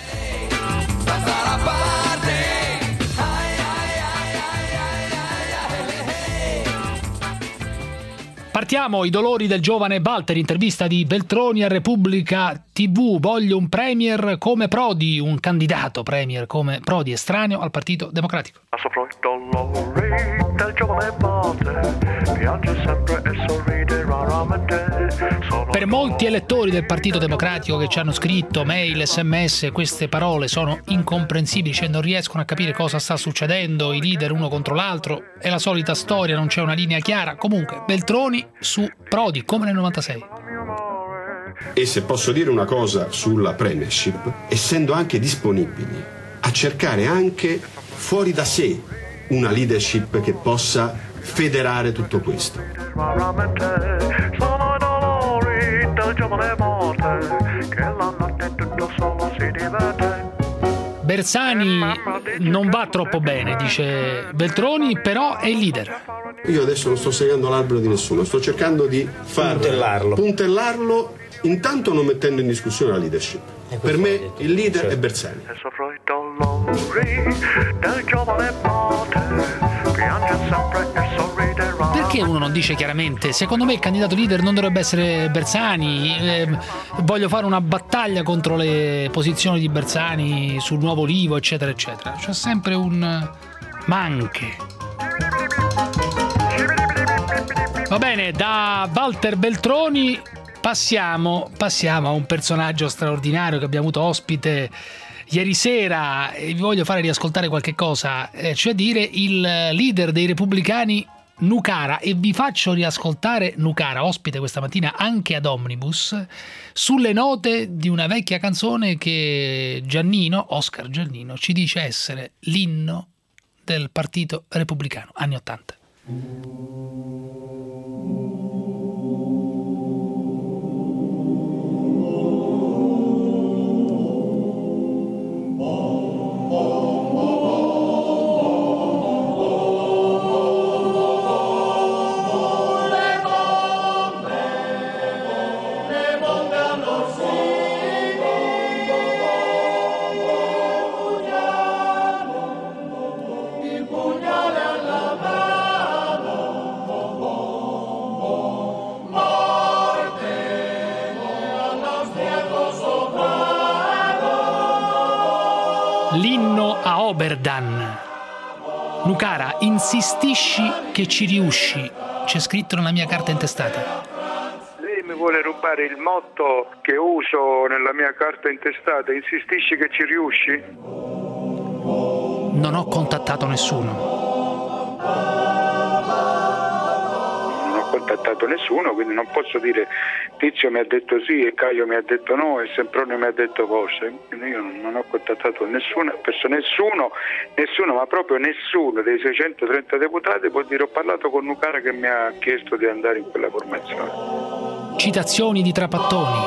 Partiamo, i dolori del giovane Walter, intervista di Veltroni a Repubblica tivù. Voglio un premier come Prodi, un candidato premier come Prodi, estraneo al Partito Democratico. Soffro i dolori del giovane Walter, piange sempre e sorride raramente. Sono Per molti elettori del Partito Democratico che ci hanno scritto mail, sms, queste parole sono incomprensibili, cioè non riescono a capire cosa sta succedendo, i leader uno contro l'altro, è la solita storia, non c'è una linea chiara. Comunque, Veltroni su Prodi, come nel novantasei. E se posso dire una cosa sulla premiership, essendo anche disponibili a cercare anche fuori da sé una leadership che possa federare tutto questo. raramente. Sono i dolori del giovane Walter, che la notte tutto solo si diverte. Bersani non va troppo bene, dice Veltroni, però è il leader. Io adesso non sto segando l'albero di nessuno, sto cercando di far Puntellarlo. puntellarlo, intanto non mettendo in discussione la leadership. Per me il leader è Bersani. E soffro i dolori del giovane Walter, piange sempre e sorride raramente. Perché uno non dice chiaramente, secondo me il candidato leader non dovrebbe essere Bersani, eh, voglio fare una battaglia contro le posizioni di Bersani sul nuovo Livo, eccetera, eccetera. C'è sempre un ma anche. Va bene, da Walter Veltroni passiamo, passiamo a un personaggio straordinario che abbiamo avuto ospite ieri sera e vi voglio fare riascoltare qualche cosa, eh, cioè dire il leader dei repubblicani Nucara, e vi faccio riascoltare Nucara, ospite questa mattina anche ad Omnibus, sulle note di una vecchia canzone che Giannino, Oscar Giannino, ci dice essere l'inno del Partito Repubblicano, anni ottanta. L'inno a Oberdan. Nucara, insistisci che ci riusci, c'è scritto nella mia carta intestata. Lei mi vuole rubare il motto che uso nella mia carta intestata, insistisci che ci riusci? Non ho contattato nessuno. Non ho contattato nessuno, quindi non posso dire Tizio mi ha detto sì e Caio mi ha detto no e Semproni mi ha detto cose. Quindi io non ho contattato nessuna persona, nessuno, nessuno, ma proprio nessuno dei seicentotrenta deputati può dire ho parlato con Nucara che mi ha chiesto di andare in quella formazione. Citazioni di Trapattoni.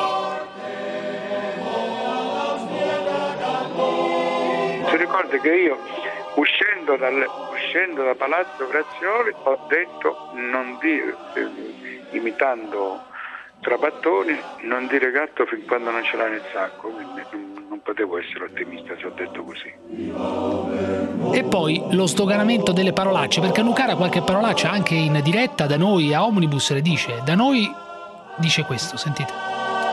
Si ricorda che io uscendo, dal, uscendo da Palazzo Grazioli ho detto non dire, eh, imitando Trapattoni, non dire gatto fin quando non ce l'ha nel sacco, quindi non, non potevo essere ottimista se ho detto così. E poi lo sdoganamento delle parolacce, perché Nucara qualche parolaccia anche in diretta da noi a Omnibus le dice, da noi dice questo, sentite.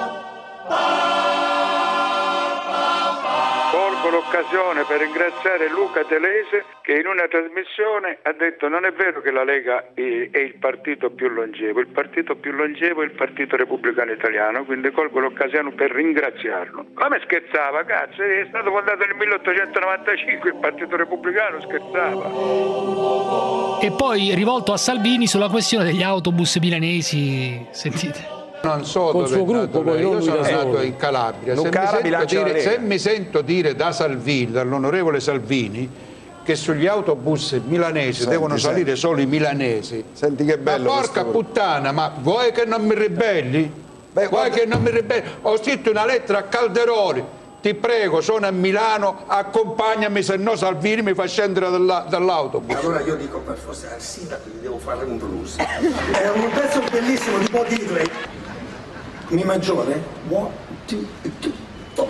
L'occasione per ringraziare Luca Telese che in una trasmissione ha detto non è vero che la Lega è il partito più longevo, il partito più longevo è il Partito Repubblicano Italiano, quindi colgo l'occasione per ringraziarlo. Come scherzava, cazzo, è stato fondato nel milleottocentonovantacinque il Partito Repubblicano, scherzava. E poi rivolto a Salvini sulla questione degli autobus milanesi, sentite. Non so Col dove suo è nato gruppo, poi lei. non Io lui sono da nato solo. in Calabria. Se mi, Nucara sento bilancia la dire, Lega. se mi sento dire da Salvini, dall'onorevole Salvini, che sugli autobus milanesi Senti, devono senti. salire solo i milanesi. Senti che bello. Ma porca questo- puttana, ma vuoi che non mi ribelli? Beh, vuoi guarda- che non mi ribelli? Ho scritto una lettera a Calderoli. Ti prego, sono a Milano, accompagnami, se no Salvini mi fa scendere dalla- dall'autobus. Allora io dico per forse al sindaco gli devo fare un blues. È un pezzo bellissimo di Bob Dylan. Mi maggiore? One, two, two, four.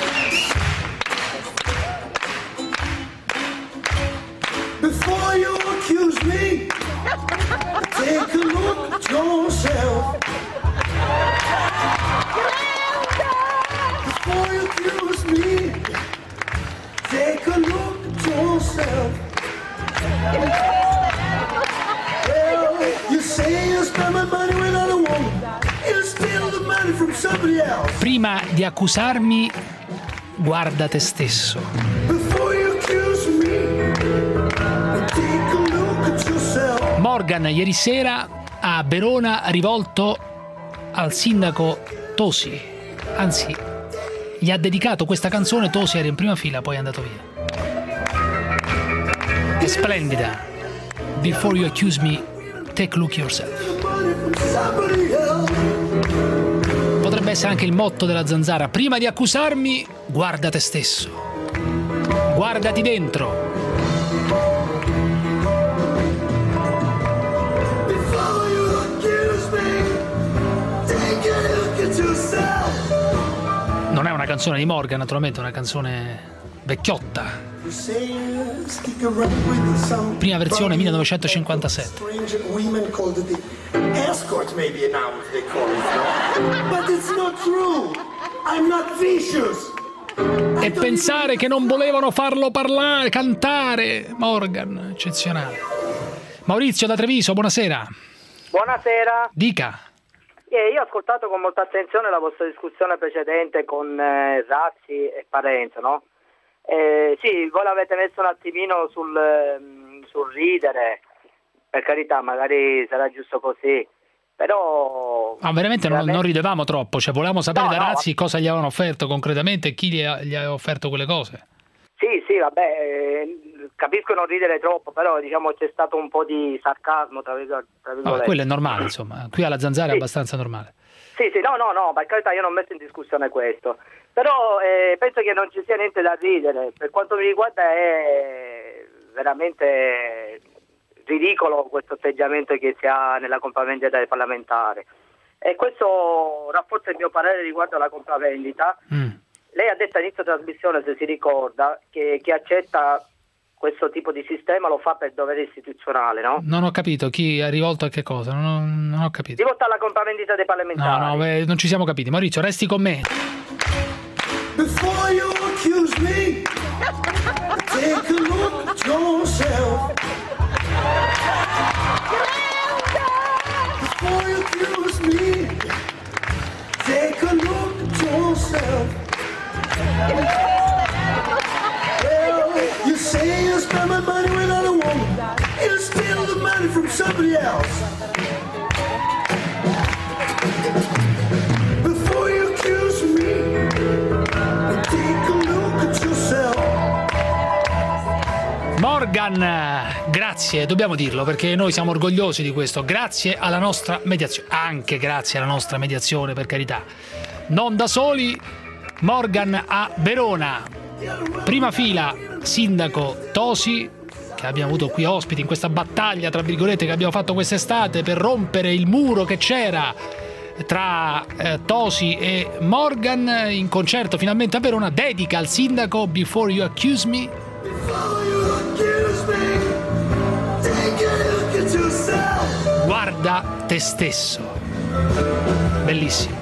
Before you Prima di accusarmi, guarda te stesso. Morgan ieri sera a Verona ha rivolto al sindaco Tosi, anzi gli ha dedicato questa canzone. Tosi era in prima fila, poi è andato via. È splendida. Before you accuse me, take a look yourself. Potrebbe essere anche il motto della Zanzara: prima di accusarmi, guarda te stesso, guardati dentro. Non è una canzone di Morgan, naturalmente, è una canzone vecchiotta. Prima versione millenovecentocinquantasette. E pensare che non volevano farlo parlare, cantare. Morgan, eccezionale. Maurizio da Treviso, buonasera. Buonasera. Dica. Eh, io ho ascoltato con molta attenzione la vostra discussione precedente con eh, Razzi e Parenzo, no? Eh, sì, voi l'avete messo un attimino sul, eh, sul ridere, per carità, magari sarà giusto così, però... Ma veramente, veramente... Non, non ridevamo troppo, cioè volevamo sapere no, da no. Razzi cosa gli avevano offerto concretamente e chi gli, ha, gli aveva offerto quelle cose. Sì, sì, vabbè, eh, capisco non ridere troppo, però diciamo c'è stato un po' di sarcasmo, tra virgolette. No, quello è normale, insomma, qui alla Zanzara sì. È abbastanza normale. Sì, sì, no, no, no, per carità io non ho messo in discussione questo, però eh, penso che non ci sia niente da ridere. Per quanto mi riguarda è veramente ridicolo questo atteggiamento che si ha nella compravendita del parlamentare, e questo rafforza il mio parere riguardo alla compravendita. Mm. Lei ha detto all'inizio trasmissione, se si ricorda, che chi accetta questo tipo di sistema lo fa per dovere istituzionale, no? Non ho capito, chi è rivolto a che cosa? Non ho, non ho capito. Rivolto alla compravendita dei parlamentari. No, no, beh, non ci siamo capiti. Maurizio, resti con me. Before you accuse me, take a look at yourself. Before you accuse me, take a look at yourself. Well, you say you spend my money with other woman, you steal the money from somebody else. Before you accuse me, take a look at yourself. Morgan, grazie, dobbiamo dirlo perché noi siamo orgogliosi di questo. Grazie alla nostra mediazione, anche grazie alla nostra mediazione, per carità. Non da soli. Morgan a Verona, prima fila sindaco Tosi, che abbiamo avuto qui ospiti in questa battaglia tra virgolette che abbiamo fatto quest'estate per rompere il muro che c'era tra eh, Tosi e Morgan, in concerto finalmente a Verona. Dedica al sindaco Before You Accuse Me. Guarda te stesso. Bellissimo.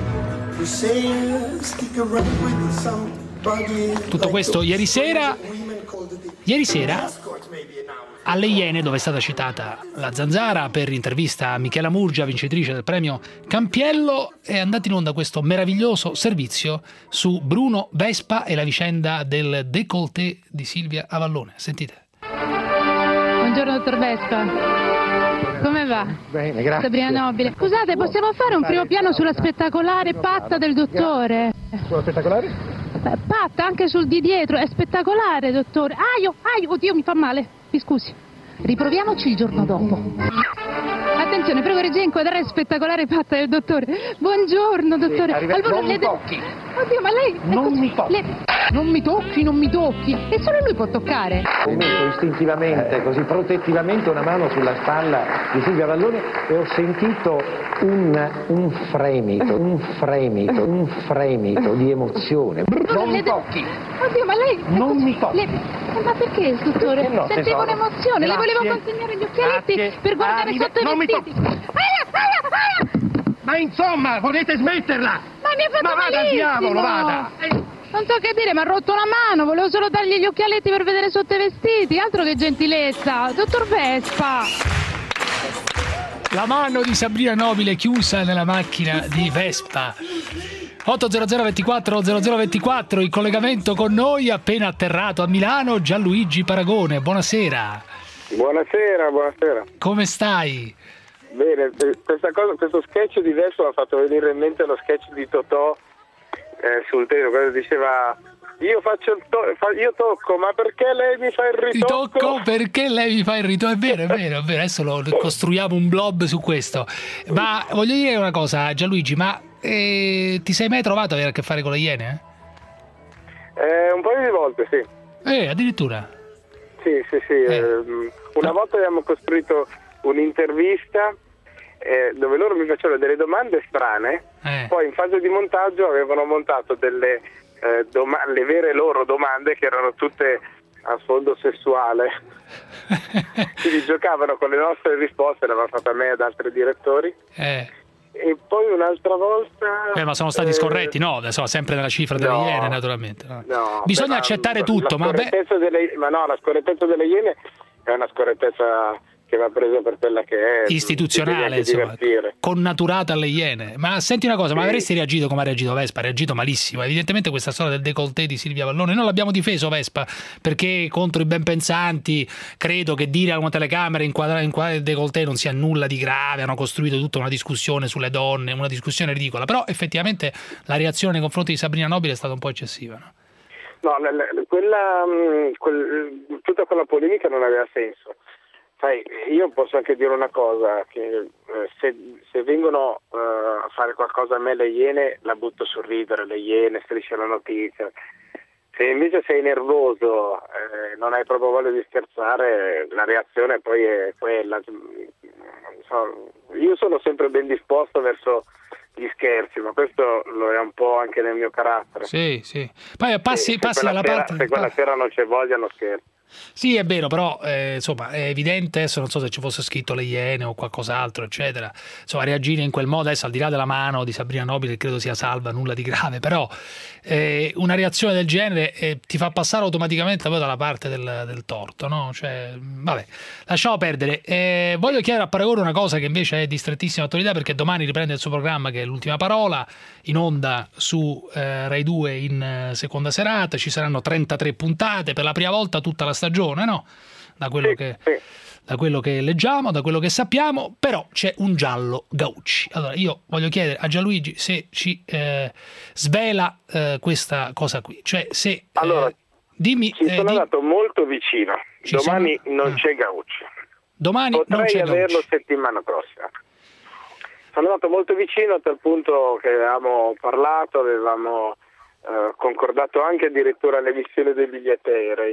Tutto questo ieri sera ieri sera alle Iene, dove è stata citata la Zanzara per intervista a Michela Murgia, vincitrice del premio Campiello, è andato in onda questo meraviglioso servizio su Bruno Vespa e la vicenda del décolleté di Silvia Avallone. Sentite. Buongiorno dottor Vespa. Come va? Bene, grazie. Sabrina Nobile. Scusate, possiamo fare un primo piano sulla spettacolare patta del dottore? Sulla spettacolare? Beh, patta anche sul di dietro, è spettacolare, dottore. Aio, aio, oddio, mi fa male. Mi scusi. Riproviamoci il giorno dopo. Attenzione, prego regia, inquadrare spettacolare patta del dottore. Buongiorno, dottore. Sì, arriva... allora, non le mi de... tocchi. Oddio, ma lei... Non ecco, mi tocchi. Le... Non mi tocchi, non mi tocchi. E solo lui può toccare. Ho messo istintivamente, così protettivamente, una mano sulla spalla di Silvia Avallone e ho sentito un, un fremito, un fremito, un fremito di emozione. Non mi tocchi. Oddio, ma lei... Non mi tocchi. Le... Eh, ma perché, dottore? No, Sentivo tesoro. un'emozione. Le Grazie. volevo consegnare gli occhialetti Grazie. per guardare Arrive... sotto i non vestiti. Mi tocchi. Aia, aia, aia! Ma insomma, volete smetterla? Ma mi ha fatto Ma vada al malissimo. diavolo, vada! Non so che dire, mi ha rotto la mano, volevo solo dargli gli occhialetti per vedere sotto i vestiti, altro che gentilezza. Dottor Vespa. La mano di Sabrina Nobile chiusa nella macchina di Vespa. otto zero zero ventiquattro zero zero ventiquattro, in collegamento con noi, appena atterrato a Milano, Gianluigi Paragone. Buonasera. Buonasera, buonasera. Come stai? Bene, questa cosa, questo sketch diverso mi ha fatto venire in mente lo sketch di Totò eh, sul telefono, quando diceva io faccio il to- fa- io tocco, ma perché lei mi fa il ritocco? Ti tocco perché lei mi fa il ritocco. È vero, è vero, è vero. Adesso lo costruiamo un blog su questo. Ma voglio dire una cosa, Gianluigi, ma eh, ti sei mai trovato ad avere a che fare con le Iene? Eh, un paio di volte, sì. Eh, addirittura? Sì, sì, sì. Eh. Eh, una volta abbiamo costruito un'intervista eh, dove loro mi facevano delle domande strane, eh. poi in fase di montaggio avevano montato delle eh, doma- le vere loro domande che erano tutte a sfondo sessuale. Quindi giocavano con le nostre risposte, l'avevano fatta a me e ad altri direttori. Eh. E poi un'altra volta... Eh, ma sono stati eh, scorretti, no? Adesso sempre nella cifra delle no, Iene, naturalmente. No. No, Bisogna beh, accettare la, tutto, la ma beh... delle, ma no, la scorrettezza delle Iene è una scorrettezza che va presa per quella che è, istituzionale, insomma, connaturata alle Iene. Ma senti una cosa, ma avresti reagito come ha reagito Vespa? Ha reagito malissimo. Evidentemente questa storia del décolleté di Silvia Vallone, noi l'abbiamo difeso Vespa, perché contro i ben pensanti credo che dire a una telecamera inquadrare inquadrare il décolleté non sia nulla di grave, hanno costruito tutta una discussione sulle donne, una discussione ridicola, però effettivamente la reazione nei confronti di Sabrina Nobile è stata un po' eccessiva, no? No, quella, quel, tutta quella polemica non aveva senso. Sai, io posso anche dire una cosa, che eh, se, se vengono uh, a fare qualcosa a me le Iene, la butto sul ridere, le Iene, striscia la notizia. Se invece sei nervoso, eh, non hai proprio voglia di scherzare, la reazione poi è quella. So, io sono sempre ben disposto verso gli scherzi, ma questo lo è un po' anche nel mio carattere. Sì, sì. Poi passi, se passi dalla sera, parte... Se quella sera non c'è voglia, non scherzi. Sì, è vero, però eh, insomma è evidente, adesso non so se ci fosse scritto le Iene o qualcos'altro, eccetera. Insomma, reagire in quel modo, adesso al di là della mano di Sabrina Nobile, credo sia salva, nulla di grave, però eh, una reazione del genere eh, ti fa passare automaticamente poi dalla parte del, del torto, no? Cioè, vabbè, lasciamo perdere. Eh, voglio chiedere a Paragone una cosa che invece è di strettissima attualità, perché domani riprende il suo programma che è L'Ultima Parola, in onda su eh, Rai due in eh, seconda serata, ci saranno trentatré puntate, per la prima volta tutta la stagione, no? Da quello, sì, che, sì. da quello che leggiamo, da quello che sappiamo, però c'è un giallo Gaucci. Allora io voglio chiedere a Gianluigi se ci eh, svela eh, questa cosa qui, cioè se allora, eh, dimmi, ci sono eh, andato molto vicino. Ci domani sono... non ah. c'è Gaucci, domani potrei non c'è averlo Gaucci. settimana prossima. Sono andato molto vicino a tal punto che avevamo parlato, avevamo eh, concordato anche addirittura l'emissione dei biglietti aerei.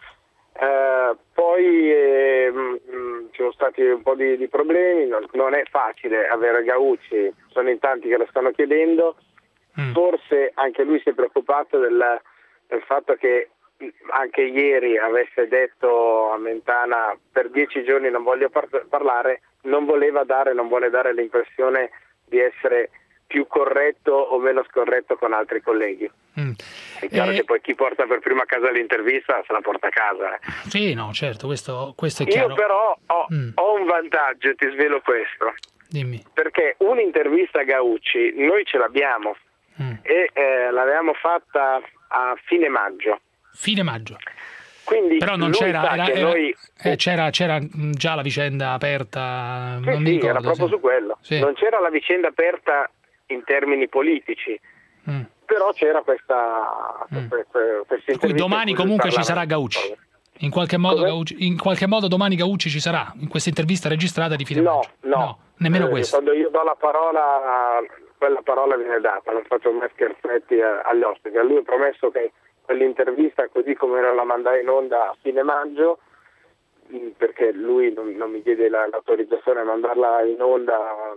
Eh, poi eh, mh, ci sono stati un po' di, di problemi, non, non è facile avere Gaucci, sono in tanti che lo stanno chiedendo, mm. forse anche lui si è preoccupato del, del fatto che anche ieri avesse detto a Mentana per dieci giorni non voglio par- parlare, non voleva dare, non vuole dare l'impressione di essere più corretto o meno scorretto con altri colleghi. Mm. È chiaro eh... che poi chi porta per prima a casa l'intervista se la porta a casa. Eh. Sì, no, certo, questo, questo è chiaro. Io però ho, mm. ho un vantaggio, ti svelo questo. Dimmi. Perché un'intervista a Gaucci noi ce l'abbiamo mm. e eh, l'avevamo fatta a fine maggio. Fine maggio. Quindi però non c'era, era, era, noi... eh, c'era, c'era già la vicenda aperta. Sì, non sì, mi ricordo, era proprio sì. su quello. Sì. Non c'era la vicenda aperta in termini politici, mm. però c'era questa, mm. questa, questa per cui domani comunque ci sarà Gaucci. In qualche, modo Gaucci, in qualche modo domani Gaucci ci sarà in questa intervista registrata di fine no, maggio. No, no, nemmeno eh, questo. Quando io do la parola, quella parola viene data, non faccio mai scherzetti agli ospiti. A lui ho promesso che quell'intervista, così come la mandai in onda a fine maggio, perché lui non, non mi diede la, l'autorizzazione a mandarla in onda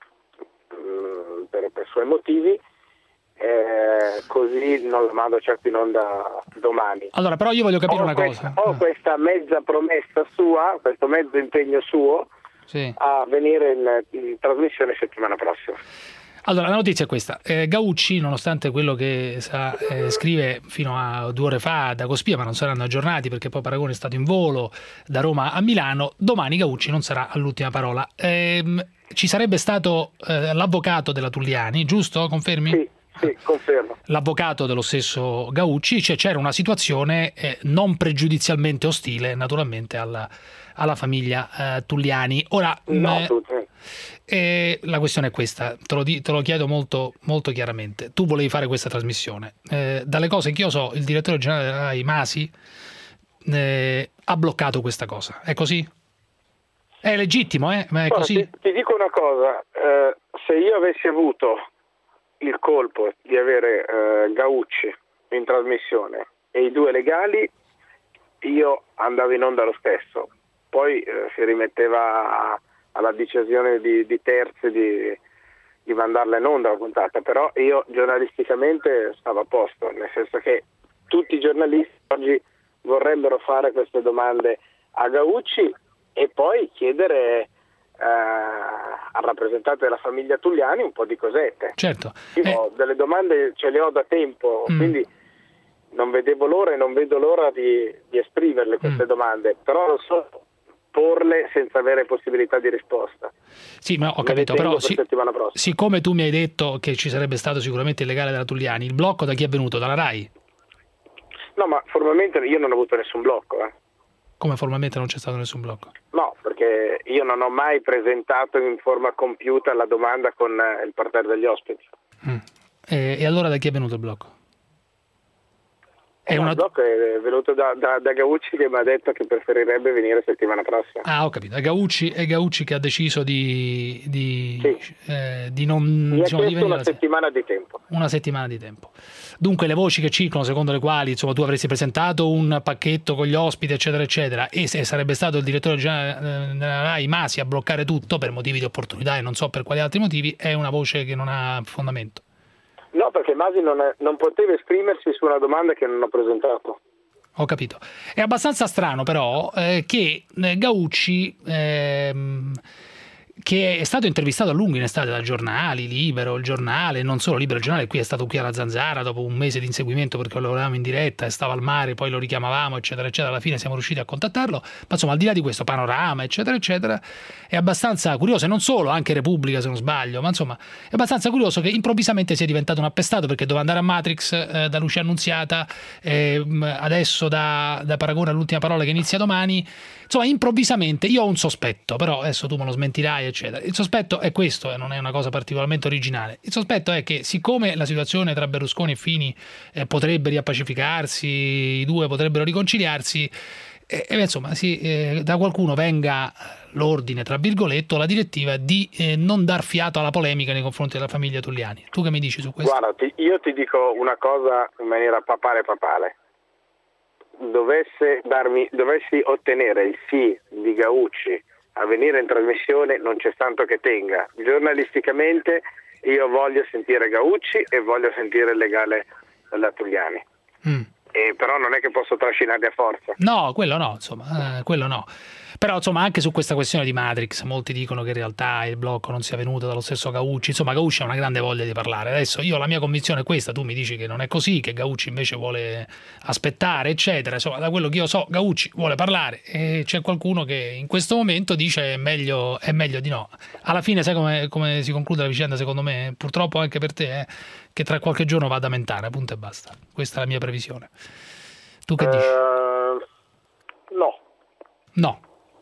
uh, per, per suoi motivi, eh, così non la mando certo in onda domani. Allora, però io voglio capire ho una questa, cosa. Ho questa mezza promessa sua, questo mezzo impegno suo, sì. a venire in, in trasmissione settimana prossima. Allora, la notizia è questa. Eh, Gaucci, nonostante quello che sa, eh, scrive fino a due ore fa da Cospia, ma non saranno aggiornati perché poi Paragone è stato in volo da Roma a Milano, domani Gaucci non sarà all'ultima parola. Eh, ci sarebbe stato eh, l'avvocato della Tulliani, giusto? Confermi? Sì, Sì, confermo. l'avvocato dello stesso Gaucci, cioè c'era una situazione eh, non pregiudizialmente ostile naturalmente alla, alla famiglia eh, Tulliani. Ora No, mh, assolutamente. eh, la questione è questa, te lo, di- te lo chiedo molto, molto chiaramente. Tu volevi fare questa trasmissione, eh, dalle cose che io so il direttore generale della Rai Masi eh, ha bloccato questa cosa, è così? È legittimo, eh? Ma è Guarda, così? ti, ti dico una cosa, eh, se io avessi avuto il colpo di avere eh, Gaucci in trasmissione e i due legali, io andavo in onda lo stesso. Poi eh, si rimetteva alla decisione di, di terzi di, di mandarla in onda la puntata, però io giornalisticamente stavo a posto, nel senso che tutti i giornalisti oggi vorrebbero fare queste domande a Gaucci e poi chiedere eh, al rappresentante della famiglia Tulliani un po' di cosette. Certo. Io Eh. delle domande ce le ho da tempo, Mm. quindi non vedevo l'ora e non vedo l'ora di, di esprimerle queste Mm. domande, però non so porle senza avere possibilità di risposta. Sì, ma ho Me le capito, tengo però per sì, settimana prossima. siccome tu mi hai detto che ci sarebbe stato sicuramente il legale della Tulliani, il blocco da chi è venuto? Dalla Rai? No, ma formalmente io non ho avuto nessun blocco, eh. Come formalmente non c'è stato nessun blocco? No, perché io non ho mai presentato in forma compiuta la domanda con eh, il parterre degli ospiti. E, e allora da chi è venuto il blocco? È No, una... il blocco è venuto da, da, da Gaucci che mi ha detto che preferirebbe venire settimana prossima. Ah, ho capito. È Gaucci, è Gaucci che ha deciso di, di, eh, di non Mi ha diciamo, di chiesto venire una la- settimana di tempo. una settimana di tempo. Dunque le voci che circolano secondo le quali insomma tu avresti presentato un pacchetto con gli ospiti eccetera eccetera e se sarebbe stato il direttore generale eh, della Rai Masi a bloccare tutto per motivi di opportunità e non so per quali altri motivi, è una voce che non ha fondamento. No, perché Masi non, è- non poteva esprimersi su una domanda che non ho presentato. Ho capito. È abbastanza strano però eh, che eh, Gaucci ehm, che è stato intervistato a lungo in estate da giornali, Libero, il Giornale, non solo Libero, il Giornale, qui è stato qui alla Zanzara dopo un mese di inseguimento perché lo lavoravamo in diretta e stava al mare, poi lo richiamavamo eccetera eccetera, alla fine siamo riusciti a contattarlo, ma insomma al di là di questo Panorama eccetera eccetera è abbastanza curioso, e non solo, anche Repubblica se non sbaglio, ma insomma è abbastanza curioso che improvvisamente sia diventato un appestato perché doveva andare a Matrix eh, da Lucia Annunziata, eh, adesso da, da Paragone all'ultima parola che inizia domani. Insomma, improvvisamente io ho un sospetto, però adesso tu me lo smentirai, eccetera. Il sospetto è questo, e non è una cosa particolarmente originale. Il sospetto è che, siccome la situazione tra Berlusconi e Fini eh, potrebbe riappacificarsi, i due potrebbero riconciliarsi, eh, eh, insomma, sì, eh, da qualcuno venga l'ordine, tra virgolette, o la direttiva di eh, non dar fiato alla polemica nei confronti della famiglia Tulliani. Tu che mi dici su questo? Guarda, ti- io ti dico una cosa in maniera papale papale. Dovesse darmi, dovessi ottenere il sì di Gaucci a venire in trasmissione, non c'è santo che tenga. Giornalisticamente io voglio sentire Gaucci e voglio sentire il legale della Tulliani. Mm. E però non è che posso trascinarli a forza. No, quello no, insomma, eh, quello no. Però insomma anche su questa questione di Matrix molti dicono che in realtà il blocco non sia venuto dallo stesso Gaucci. Insomma, Gaucci ha una grande voglia di parlare. Adesso io la mia convinzione è questa, tu mi dici che non è così, che Gaucci invece vuole aspettare, eccetera. Insomma, da quello che io so, Gaucci vuole parlare e c'è qualcuno che in questo momento dice è meglio, è meglio di no. Alla fine sai come, come si conclude la vicenda secondo me? Purtroppo anche per te, eh, che tra qualche giorno vada a mentare, punto e basta. Questa è la mia previsione. Tu che dici? Uh, no. No.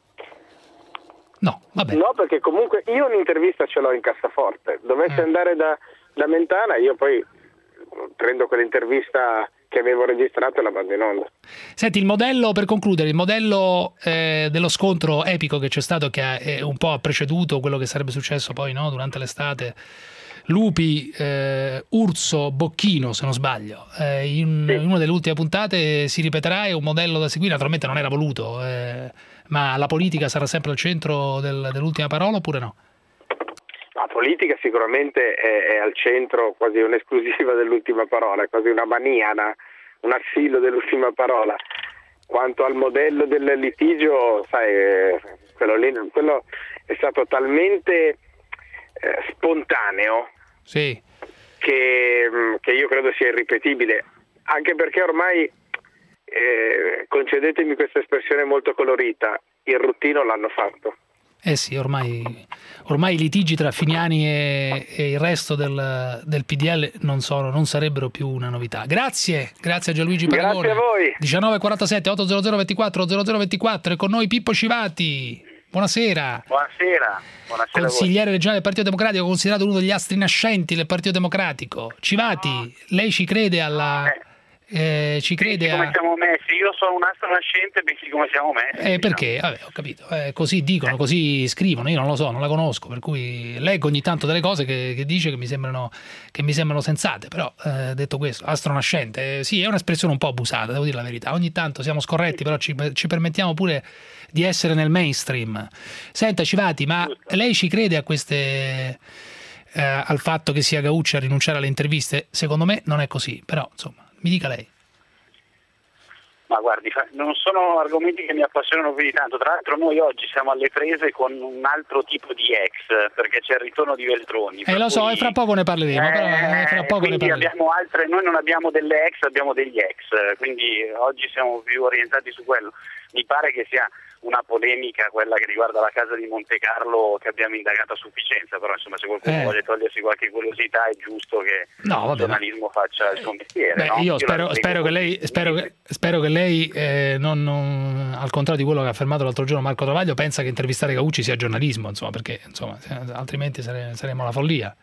No, vabbè. No, perché comunque io un'intervista ce l'ho in cassaforte. Dovesse Eh. andare da, da Mentana, io poi prendo quell'intervista che avevo registrato e la mando in onda. Senti, il modello, per concludere, il modello eh, dello scontro epico che c'è stato, che è un po' ha preceduto quello che sarebbe successo poi, no, durante l'estate, Lupi, eh, Urso, Bocchino, se non sbaglio, eh, in, in una delle ultime puntate si ripeterà, è un modello da seguire, naturalmente non era voluto, eh, ma la politica sarà sempre al centro del, dell'ultima parola oppure no? La politica sicuramente è, è al centro, quasi un'esclusiva dell'ultima parola, è quasi una mania, una, un assillo dell'ultima parola. Quanto al modello del litigio, sai, eh, quello, lì, quello è stato talmente eh, spontaneo sì. che, che io credo sia irripetibile, anche perché ormai, eh, concedetemi questa espressione molto colorita, il ruttino l'hanno fatto. Eh sì, ormai, ormai i litigi tra Finiani e, e il resto del, del P D L non, sono, non sarebbero più una novità. Grazie, grazie a Gianluigi Paragone. Grazie a voi. diciannove quarantasette ottocento ventiquattro zero zero ventiquattro, e con noi Pippo Civati. Buonasera. Buonasera. Buonasera. Consigliere regionale del Partito Democratico, considerato uno degli astri nascenti del Partito Democratico. Civati, lei ci crede alla... Eh, ci crede come a... siamo messi? Io sono un astro nascente, pensi come siamo messi? Eh, perché? Vabbè, ho capito. Eh, così dicono, così scrivono. Io non lo so, non la conosco, per cui leggo ogni tanto delle cose che, che dice che mi sembrano, che mi sembrano sensate. Però, eh, detto questo, astro nascente, eh, sì, è un'espressione un po' abusata, devo dire la verità. Ogni tanto siamo scorretti, però ci, ci permettiamo pure di essere nel mainstream. Senta, Civati, ma lei ci crede a queste... Eh, al fatto che sia Gaucci a rinunciare alle interviste? Secondo me non è così, però, insomma, mi dica lei. Ma guardi, non sono argomenti che mi appassionano più di tanto. Tra l'altro noi oggi siamo alle prese con un altro tipo di ex, perché c'è il ritorno di Veltroni. Eh, lo so, cui... e fra poco ne parleremo. Eh, però, eh, fra poco ne parleremo. Abbiamo altre, noi non abbiamo delle ex, abbiamo degli ex, quindi oggi siamo più orientati su quello. Mi pare che sia una polemica quella che riguarda la casa di Monte Carlo, che abbiamo indagato a sufficienza, però insomma se qualcuno eh. vuole togliersi qualche curiosità è giusto che no, vabbè, il giornalismo ma... faccia il suo mestiere. Beh, no? io, io spero, spero, che lei, spero, che, spero che lei eh, non, non, al contrario di quello che ha affermato l'altro giorno Marco Travaglio, pensa che intervistare Gaucci sia giornalismo, insomma, perché insomma, altrimenti sare, saremmo alla follia.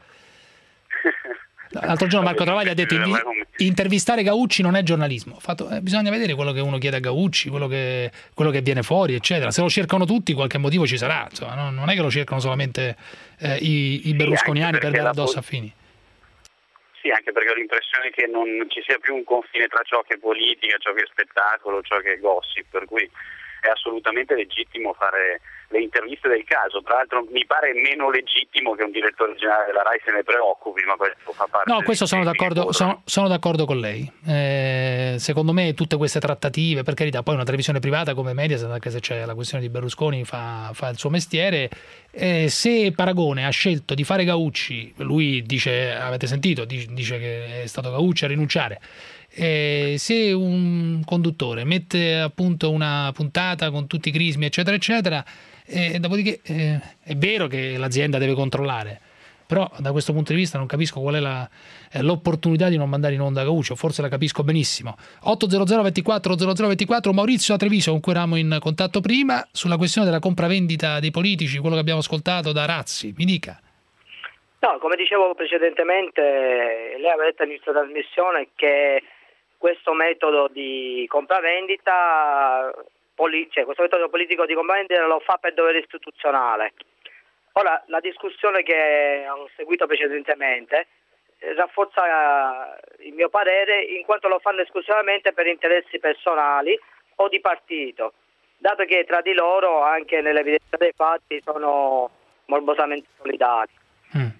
L'altro giorno Marco Travaglio ha detto intervistare Gaucci non è giornalismo. Fatto, eh, bisogna vedere quello che uno chiede a Gaucci, quello che, quello che viene fuori, eccetera. Se lo cercano tutti, qualche motivo ci sarà. Insomma, no? Non è che lo cercano solamente eh, i, i berlusconiani sì, per dare addosso a Fini. Sì, anche perché ho l'impressione che non ci sia più un confine tra ciò che è politica, ciò che è spettacolo, ciò che è gossip, per cui è assolutamente legittimo fare le interviste del caso. Tra l'altro mi pare meno legittimo che un direttore generale della RAI se ne preoccupi, ma questo fa parte. No, questo sono d'accordo, sono, sono d'accordo con lei. Eh, secondo me tutte queste trattative, per carità, poi una televisione privata come Mediaset, anche se c'è la questione di Berlusconi, fa, fa il suo mestiere. Eh, se Paragone ha scelto di fare Gaucci, lui dice, avete sentito, dice che è stato Gaucci a rinunciare. Eh, se un conduttore mette appunto una puntata con tutti i crismi eccetera eccetera, eh, dopodiché eh, è vero che l'azienda deve controllare, però da questo punto di vista non capisco qual è la, eh, l'opportunità di non mandare in onda Gaucci, o forse la capisco benissimo. Ottocento ventiquattro zero zero ventiquattro, Maurizio da Treviso, con cui eravamo in contatto prima, sulla questione della compravendita dei politici, quello che abbiamo ascoltato da Razzi, mi dica. No, come dicevo precedentemente, lei aveva detto all'inizio della trasmissione che questo metodo di compravendita, poli- cioè questo metodo politico di compravendita lo fa per dovere istituzionale. Ora, la discussione che ho seguito precedentemente eh, rafforza eh, il mio parere, in quanto lo fanno esclusivamente per interessi personali o di partito, dato che tra di loro, anche nell'evidenza dei fatti, sono morbosamente solidari. Mm.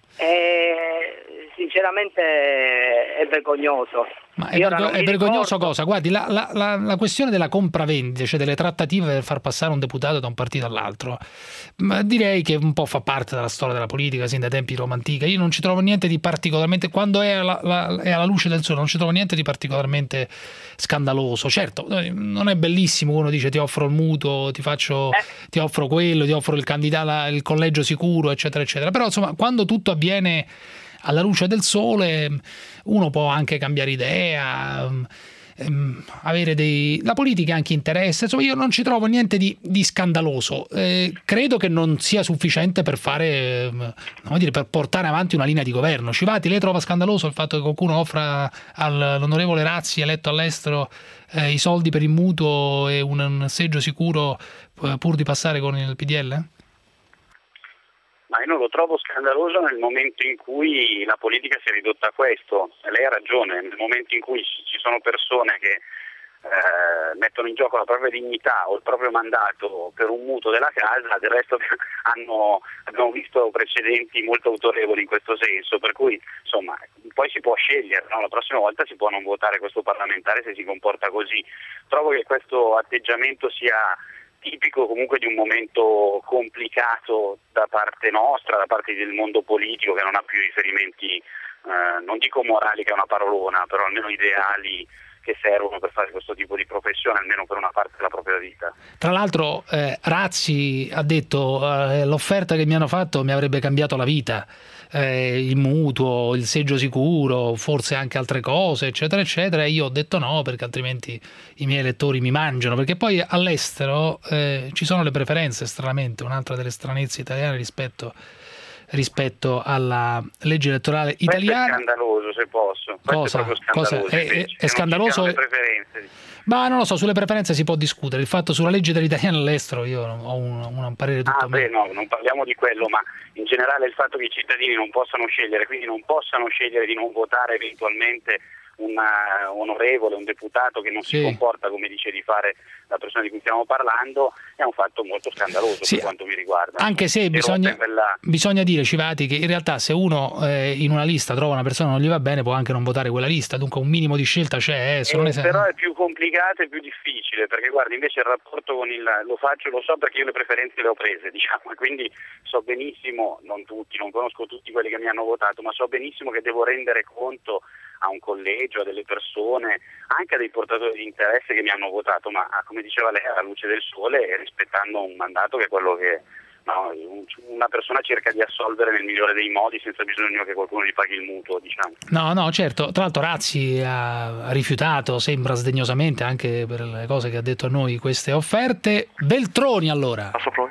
E sinceramente è vergognoso. Ma è, vergo- è vergognoso ricordo... cosa? Guardi, la, la, la, la questione della compravendita, cioè delle trattative per far passare un deputato da un partito all'altro, ma direi che un po' fa parte della storia della politica sin dai tempi romantica. Io non ci trovo niente di particolarmente, quando è alla, la, è alla luce del sole, non ci trovo niente di particolarmente scandaloso. Certo, non è bellissimo, uno dice ti offro il mutuo, ti faccio, eh. ti offro quello, ti offro il candidato, il collegio sicuro, eccetera, eccetera. Però insomma, quando tutto avviene alla luce del sole, uno può anche cambiare idea, ehm, avere dei... la politica anche interessa, insomma io non ci trovo niente di, di scandaloso. Eh, credo che non sia sufficiente per fare, eh, come dire, per portare avanti una linea di governo. Civati, lei trova scandaloso il fatto che qualcuno offra all'onorevole Razzi, eletto all'estero, eh, i soldi per il mutuo e un, un seggio sicuro eh, pur di passare con il P D L? Ma io non lo trovo scandaloso nel momento in cui la politica si è ridotta a questo. Lei ha ragione, nel momento in cui ci sono persone che eh, mettono in gioco la propria dignità o il proprio mandato per un mutuo della casa, del resto hanno, abbiamo visto precedenti molto autorevoli in questo senso, per cui insomma poi si può scegliere, no? La prossima volta si può non votare questo parlamentare se si comporta così. Trovo che questo atteggiamento sia tipico comunque di un momento complicato da parte nostra, da parte del mondo politico, che non ha più riferimenti, eh, non dico morali, che è una parolona, però almeno ideali che servono per fare questo tipo di professione, almeno per una parte della propria vita. Tra l'altro eh, Razzi ha detto eh, l'offerta che mi hanno fatto mi avrebbe cambiato la vita, eh, il mutuo, il seggio sicuro, forse anche altre cose, eccetera eccetera, e io ho detto no, perché altrimenti i miei elettori mi mangiano, perché poi all'estero eh, ci sono le preferenze, stranamente, un'altra delle stranezze italiane rispetto rispetto alla legge elettorale italiana. Questo è scandaloso, se posso. Cosa? Questo è scandaloso, Cosa? È, è, è scandaloso? Le preferenze. Ma non lo so, sulle preferenze si può discutere. Il fatto sulla legge degli italiani all'estero io ho un, un parere tutto ah, beh, no, non parliamo di quello, ma in generale il fatto che i cittadini non possano scegliere, quindi non possano scegliere di non votare eventualmente un onorevole, un deputato che non sì. si comporta come dice di fare la persona di cui stiamo parlando, è un fatto molto scandaloso sì. per quanto mi riguarda. Anche se bisogna, quella... bisogna dire, Civati, che in realtà se uno eh, in una lista trova una persona che non gli va bene può anche non votare quella lista, dunque un minimo di scelta c'è. Eh, se eh, non è... Però è più complicato e più difficile, perché guardi, invece il rapporto con il... lo faccio, lo so perché io le preferenze le ho prese, diciamo, e quindi so benissimo, non tutti, non conosco tutti quelli che mi hanno votato, ma so benissimo che devo rendere conto a un collegio, a delle persone, anche a dei portatori di interesse che mi hanno votato, ma come diceva lei, alla luce del sole e rispettando un mandato che è quello che no, una persona cerca di assolvere nel migliore dei modi senza bisogno che qualcuno gli paghi il mutuo, diciamo. No, no, certo. Tra l'altro Razzi ha rifiutato, sembra sdegnosamente, anche per le cose che ha detto a noi, queste offerte. Veltroni allora. A sopra i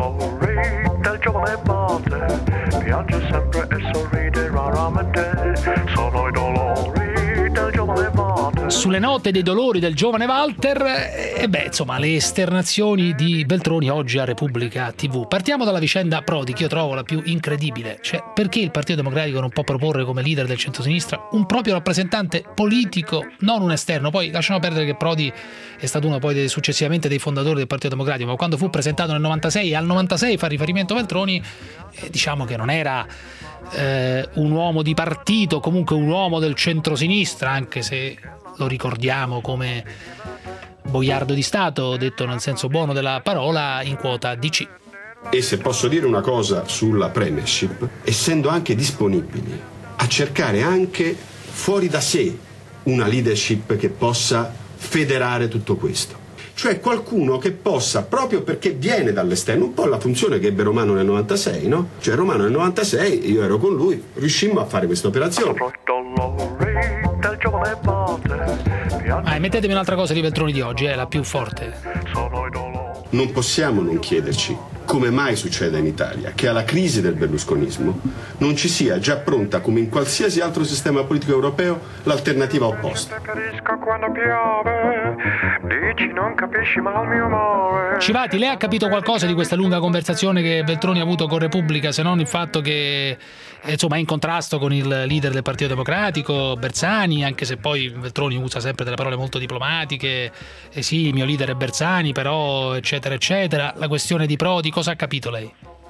dolori del giovane Walter, piange sempre e sorride raramente, sono i dolori del giovane Walter. Sulle note dei dolori del giovane Walter, e beh, insomma, le esternazioni di Veltroni oggi a Repubblica tivù. Partiamo dalla vicenda Prodi, che io trovo la più incredibile. Cioè, perché il Partito Democratico non può proporre come leader del centrosinistra un proprio rappresentante politico, non un esterno? Poi lasciamo perdere che Prodi è stato uno poi dei, successivamente dei fondatori del Partito Democratico, ma quando fu presentato nel novantasei e al novantasei fa riferimento a Veltroni, eh, diciamo che non era eh, un uomo di partito, comunque un uomo del centrosinistra, anche se lo ricordiamo come boiardo di Stato, detto nel senso buono della parola, in quota D C. E se posso dire una cosa sulla premiership, essendo anche disponibili a cercare anche fuori da sé una leadership che possa federare tutto questo. Cioè qualcuno che possa, proprio perché viene dall'esterno, un po' la funzione che ebbe Romano nel novantasei, no? Cioè Romano nel novantasei, io ero con lui, riuscimmo a fare questa operazione. Ah, e mettetemi un'altra cosa di Veltroni di oggi, è la più forte. Non possiamo non chiederci come mai succede in Italia che alla crisi del berlusconismo non ci sia già pronta, come in qualsiasi altro sistema politico europeo, l'alternativa opposta. Civati, lei ha capito qualcosa di questa lunga conversazione che Veltroni ha avuto con Repubblica, se non il fatto che insomma è in contrasto con il leader del Partito Democratico, Bersani, anche se poi Veltroni usa sempre delle parole molto diplomatiche, eh sì, il mio leader è Bersani, però eccetera eccetera. La questione di Prodi, cosa ha capito lei?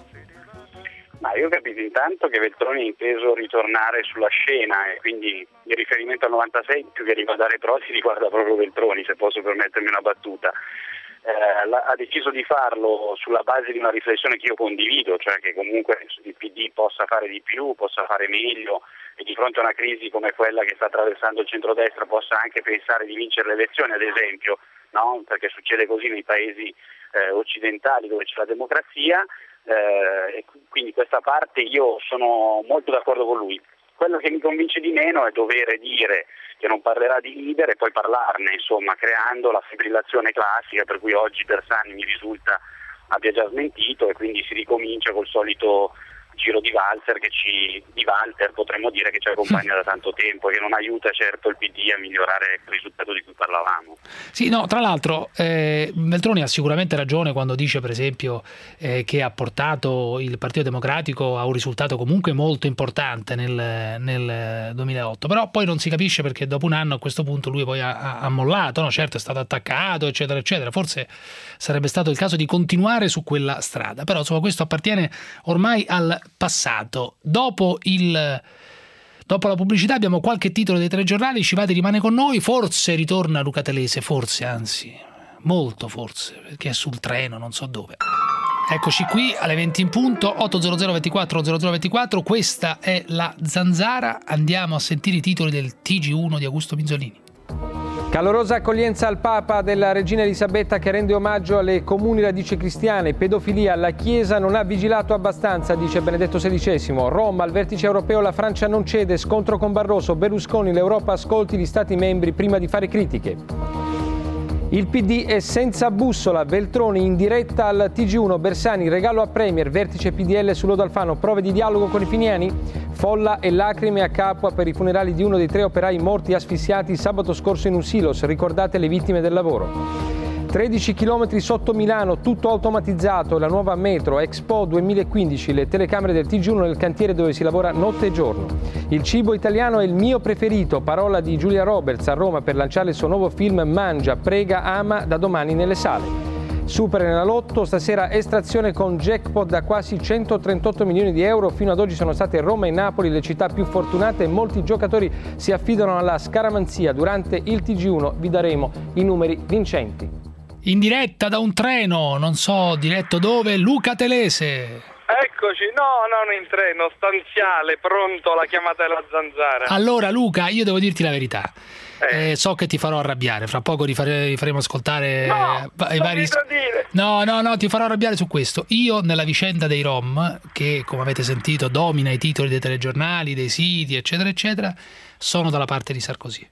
Ma io ho capito intanto che Veltroni ha inteso ritornare sulla scena e quindi il riferimento al novantasei più che riguardare Prodi riguarda proprio Veltroni, se posso permettermi una battuta. Eh, la, ha deciso di farlo sulla base di una riflessione che io condivido, cioè che comunque il P D possa fare di più, possa fare meglio e di fronte a una crisi come quella che sta attraversando il centrodestra possa anche pensare di vincere le elezioni, ad esempio, no? Perché succede così nei paesi eh, occidentali dove c'è la democrazia. Eh, e quindi questa parte io sono molto d'accordo con lui. Quello che mi convince di meno è dover dire che non parlerà di leader e poi parlarne, insomma, creando la fibrillazione classica per cui oggi Bersani mi risulta abbia già smentito e quindi si ricomincia col solito giro di Walter, che ci, di Walter potremmo dire che ci accompagna da tanto tempo e che non aiuta certo il P D a migliorare il risultato di cui parlavamo. Sì, no, tra l'altro eh, Veltroni ha sicuramente ragione quando dice per esempio eh, che ha portato il Partito Democratico a un risultato comunque molto importante nel, nel duemilaotto, però poi non si capisce perché dopo un anno a questo punto lui poi ha, ha mollato, no? Certo è stato attaccato eccetera eccetera, forse sarebbe stato il caso di continuare su quella strada, però insomma questo appartiene ormai al passato. Dopo il dopo la pubblicità abbiamo qualche titolo dei tre giornali. Civati rimane con noi, forse ritorna Luca Telese, forse, anzi molto forse, perché è sul treno non so dove. Eccoci qui alle venti in punto, otto zero zero ventiquattro zero zero ventiquattro, questa è la Zanzara, andiamo a sentire i titoli del T G uno di Augusto Minzolini. Calorosa accoglienza al Papa della regina Elisabetta che rende omaggio alle comuni radici cristiane. Pedofilia, la Chiesa non ha vigilato abbastanza, dice Benedetto sedicesimo. Roma, al vertice europeo la Francia non cede, scontro con Barroso. Berlusconi, l'Europa ascolti gli Stati membri prima di fare critiche. Il P D è senza bussola, Veltroni in diretta al T G uno, Bersani, regalo a Premier, vertice P D L su Lodo Alfano, prove di dialogo con i finiani? Folla e lacrime a Capua per i funerali di uno dei tre operai morti asfissiati sabato scorso in un silos, ricordate le vittime del lavoro. tredici chilometri sotto Milano, tutto automatizzato, la nuova metro, Expo duemilaquindici, le telecamere del T G uno nel cantiere dove si lavora notte e giorno. Il cibo italiano è il mio preferito, parola di Julia Roberts a Roma per lanciare il suo nuovo film Mangia, prega, ama, da domani nelle sale. Super nella Lotto, stasera estrazione con jackpot da quasi centotrentotto milioni di euro, fino ad oggi sono state Roma e Napoli le città più fortunate e molti giocatori si affidano alla scaramanzia. Durante il T G uno vi daremo i numeri vincenti. In diretta da un treno, non so diretto dove, Luca Telese. Eccoci, no, non in treno, stanziale, pronto alla chiamata della zanzara. Allora Luca, io devo dirti la verità. Eh. Eh, so che ti farò arrabbiare, fra poco rifare, faremo ascoltare no, i vari. No, no, no, ti farò arrabbiare su questo. Io nella vicenda dei Rom, che come avete sentito domina i titoli dei telegiornali, dei siti, eccetera, eccetera, sono dalla parte di Sarkozy.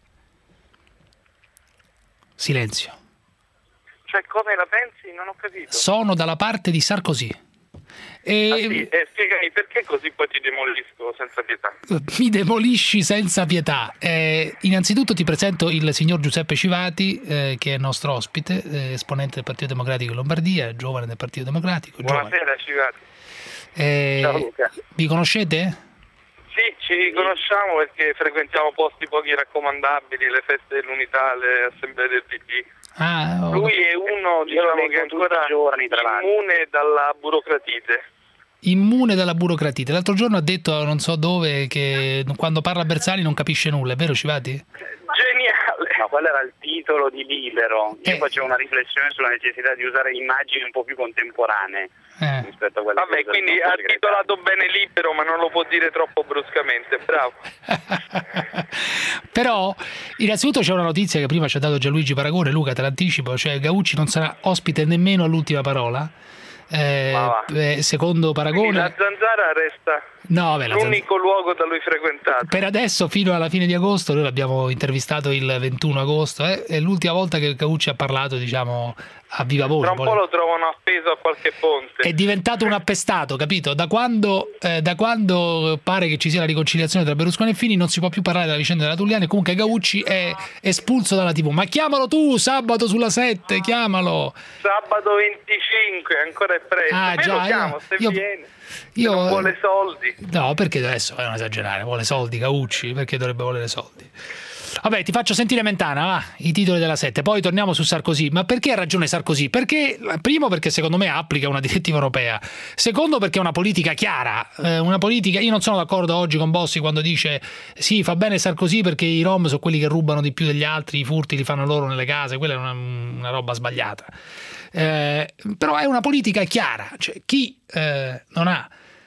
Silenzio. Cioè, come la pensi? Non ho capito. Sono dalla parte di Sarkozy. E... Ah, sì? eh, spiegami perché così poi ti demolisco senza pietà. Mi demolisci senza pietà. Eh, innanzitutto ti presento il signor Giuseppe Civati, eh, che è nostro ospite, eh, esponente del Partito Democratico in Lombardia, giovane del Partito Democratico. Buonasera Civati. Eh, Ciao Luca. Vi conoscete? Sì, ci conosciamo perché frequentiamo posti pochi raccomandabili, le feste dell'unità, le assemblee del P D. Ah, oh. Lui è uno, diciamo, che è ancora giorni, immune dalla burocratite. Immune dalla burocratite. L'altro giorno ha detto, non so dove, che quando parla Bersani non capisce nulla, è vero Civati? Geniale! No, quello era il titolo di Libero. Io eh. facevo una riflessione sulla necessità di usare immagini un po' più contemporanee eh. rispetto a quelle. Vabbè, quindi ha titolato bene Libero, ma non lo può dire troppo bruscamente, bravo. Però innanzitutto c'è una notizia che prima ci ha dato Gianluigi Paragone, Luca te l'anticipo, cioè Gaucci non sarà ospite nemmeno all'ultima parola. Eh, eh, secondo Paragone, quindi la zanzara resta no, beh, l'unico zanzara... luogo da lui frequentato. Per adesso, fino alla fine di agosto, noi l'abbiamo intervistato il ventuno agosto, eh, è l'ultima volta che Gaucci ha parlato, diciamo, a viva voce. Tra un po' lo trovano appeso a qualche ponte. È diventato un appestato, capito? Da quando, eh, da quando pare che ci sia la riconciliazione tra Berlusconi e Fini non si può più parlare della vicenda della Tulliani. Comunque Gaucci è espulso dalla tivù. Ma chiamalo tu sabato sulla sette, chiamalo. Sabato venticinque, ancora è presto. Ah, Me già, lo chiamo, io, se io, viene. Io, se non vuole soldi. No, perché adesso è un esagerare, vuole soldi Gaucci, perché dovrebbe volere soldi? Vabbè, ti faccio sentire Mentana, va, i titoli della sette, poi torniamo su Sarkozy. Ma perché ha ragione Sarkozy? Perché, primo, perché secondo me applica una direttiva europea, secondo perché è una politica chiara, eh, una politica. Io non sono d'accordo oggi con Bossi quando dice sì, fa bene Sarkozy perché i Rom sono quelli che rubano di più degli altri, i furti li fanno loro nelle case, quella è una, una roba sbagliata. Eh, però è una politica chiara, cioè chi eh, non ha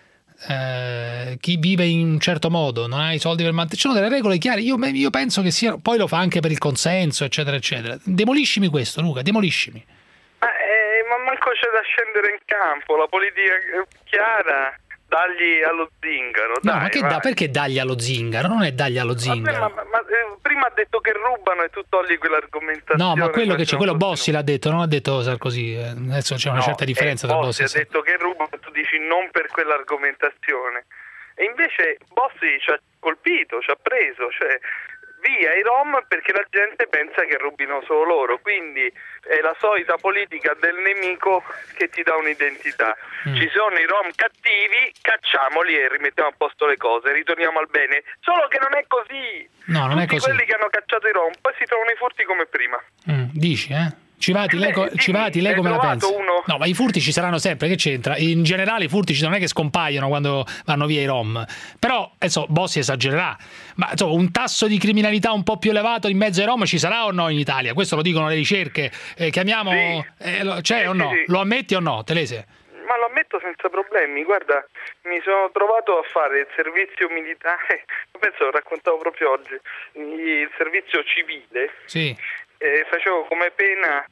Eh, chi vive in un certo modo non ha i soldi per mantenere, ci sono delle regole chiare. Io, io penso che sia, poi lo fa anche per il consenso, eccetera eccetera. Demoliscimi questo, Luca, demoliscimi. Ma, eh, ma manco c'è da scendere in campo, la politica chiara, dagli allo zingaro. No, dai, ma che da, perché dagli allo zingaro? Non è dagli allo zingaro. Vabbè, ma, ma, eh, prima ha detto che rubano e tu togli quell'argomentazione. No, ma quello che c'è, quello Bossi l'ha detto, non ha detto Sarkozy. Adesso c'è una no, certa differenza tra Bossi e Bossi ha detto che rubano e tu dici non per quell'argomentazione. E invece Bossi ci ha colpito, ci ha preso, cioè via i Rom perché la gente pensa che rubino solo loro, quindi è la solita politica del nemico che ti dà un'identità. Mm. Ci sono i Rom cattivi, cacciamoli e rimettiamo a posto le cose, ritorniamo al bene. Solo che non è così. No, non Tutti è così. quelli che hanno cacciato i Rom poi si trovano i furti come prima. Mm, dici, eh? Civati, lei, Eh, Civati, lei come la pensa? Uno? No, ma i furti ci saranno sempre, che c'entra? In generale i furti non è che scompaiono quando vanno via i Rom. Però, adesso, Bossi esagererà. Ma insomma, un tasso di criminalità un po' più elevato in mezzo ai Rom ci sarà o no in Italia? Questo lo dicono le ricerche. Eh, chiamiamo... Sì. Eh, lo, c'è sì, o no? Sì, sì. Lo ammetti o no, Telese? Ma lo ammetto senza problemi, guarda, mi sono trovato a fare il servizio militare, penso lo raccontavo proprio oggi, il servizio civile, sì. eh, facevo come pena,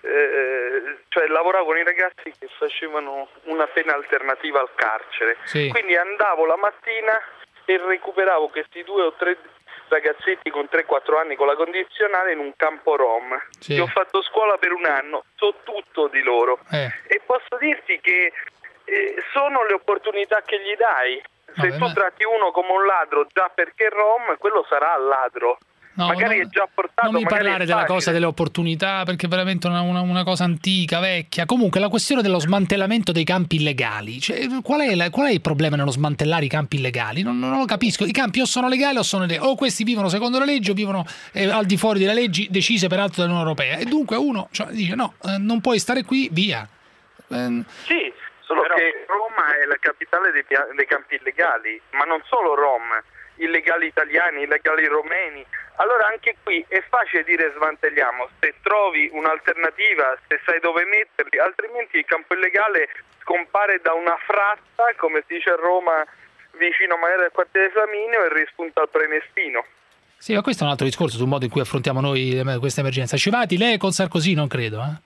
eh, cioè lavoravo con i ragazzi che facevano una pena alternativa al carcere, Sì. quindi andavo la mattina e recuperavo questi due o tre ragazzetti con tre quattro anni con la condizionale in un campo rom. Sì. Io ho fatto scuola per un anno, so tutto di loro Eh. e posso dirti che eh, sono le opportunità che gli dai. Se Vabbè, tu ma- tratti uno come un ladro già perché è rom, quello sarà ladro. No, magari no, è già portato, Non mi magari parlare è della facile. cosa delle opportunità, perché è veramente una, una- una cosa antica, vecchia. Comunque la questione dello smantellamento dei campi illegali, cioè, qual, è la- qual è il problema nello smantellare i campi illegali? Non, non lo capisco. I campi o sono legali o sono illegali. O questi vivono secondo le leggi o vivono eh, al di fuori delle leggi decise peraltro dall'Unione Europea. E dunque uno cioè, dice no, eh, non puoi stare qui, via. Eh, Sì, solo che Roma è la capitale dei, pia- dei campi illegali, ma non solo Rom, illegali italiani, illegali romeni. Allora anche qui è facile dire smantelliamo, se trovi un'alternativa, se sai dove metterli, altrimenti il campo illegale scompare da una fratta, come si dice a Roma, vicino magari al quartiere Flaminio e rispunta al Prenestino. sì, ma questo è un altro discorso sul modo in cui affrontiamo noi eh, questa emergenza. Civati, lei è con Sarkozy, non credo, eh?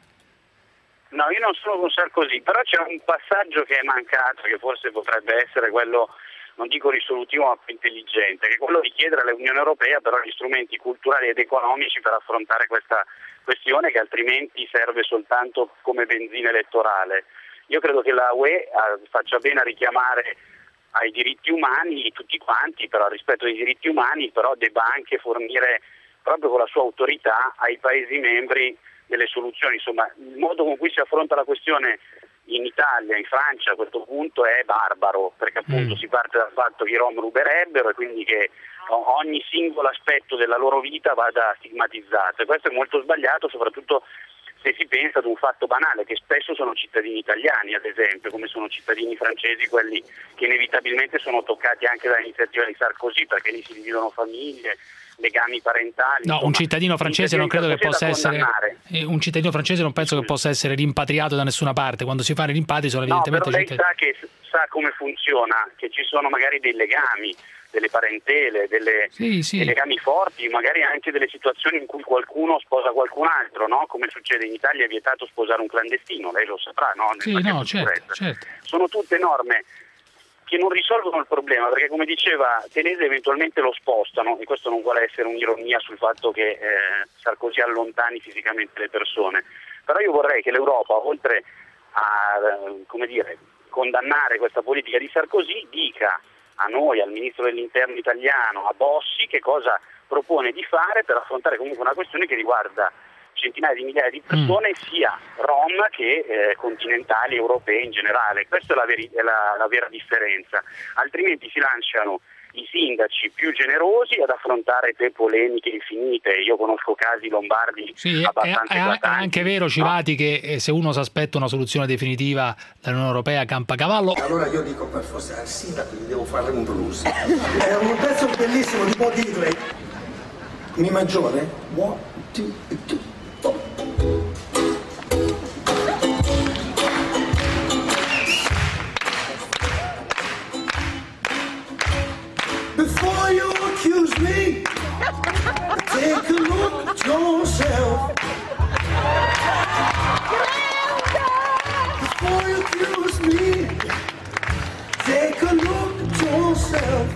No, io non sono con Sarkozy, però c'è un passaggio che è mancato, che forse potrebbe essere quello, non dico risolutivo, ma più intelligente, che è quello di chiedere all'Unione Europea però gli strumenti culturali ed economici per affrontare questa questione che altrimenti serve soltanto come benzina elettorale. Io credo che la U E eh, faccia bene a richiamare ai diritti umani tutti quanti, però al rispetto dei diritti umani, però debba anche fornire proprio con la sua autorità ai Paesi membri delle soluzioni. Insomma, il modo con cui si affronta la questione in Italia, in Francia a questo punto è barbaro, perché appunto Mm. si parte dal fatto che i Rom ruberebbero e quindi che o- ogni singolo aspetto della loro vita vada stigmatizzato, e questo è molto sbagliato, soprattutto se si pensa ad un fatto banale, che spesso sono cittadini italiani, ad esempio, come sono cittadini francesi, quelli che inevitabilmente sono toccati anche dall'iniziativa di Sarkozy, perché lì si dividono famiglie, legami parentali. No, insomma, un cittadino francese non credo che così è da possa essere condannare. eh, un cittadino francese non penso che possa essere rimpatriato da nessuna parte. Quando si fanno i rimpatri sono No, evidentemente però lei cittadini. sa che sa come funziona, che ci sono magari dei legami, delle parentele, delle, Sì, sì. dei legami forti, magari anche delle situazioni in cui qualcuno sposa qualcun altro, no? Come succede in Italia, è vietato sposare un clandestino, lei lo saprà, no? Nel Sì, pacchetto no, certo, sicurezza. certo. Sono tutte norme che non risolvono il problema, perché come diceva Telese eventualmente lo spostano, e questo non vuole essere un'ironia sul fatto che eh, Sarkozy allontani fisicamente le persone, però io vorrei che l'Europa, oltre a eh, come dire, condannare questa politica di Sarkozy, dica a noi, al ministro dell'interno italiano, a Bossi, che cosa propone di fare per affrontare comunque una questione che riguarda centinaia di migliaia di persone, sia rom che eh, continentali, europei in generale. Questa è la, veri- è la, la vera differenza, altrimenti si lanciano i sindaci più generosi ad affrontare te polemiche infinite. Io conosco casi lombardi Sì, è, abbastanza è- è eclatanti. anche vero, Civati, che eh, se uno si aspetta una soluzione definitiva dall'Unione Europea campa cavallo. Allora io dico per forza al sindaco gli devo fare un blues. È un pezzo bellissimo di Bob Diddley. Mi maggiore? One, two, two, four. Before you accuse me, take a look at yourself. Before you accuse me, take a look at yourself.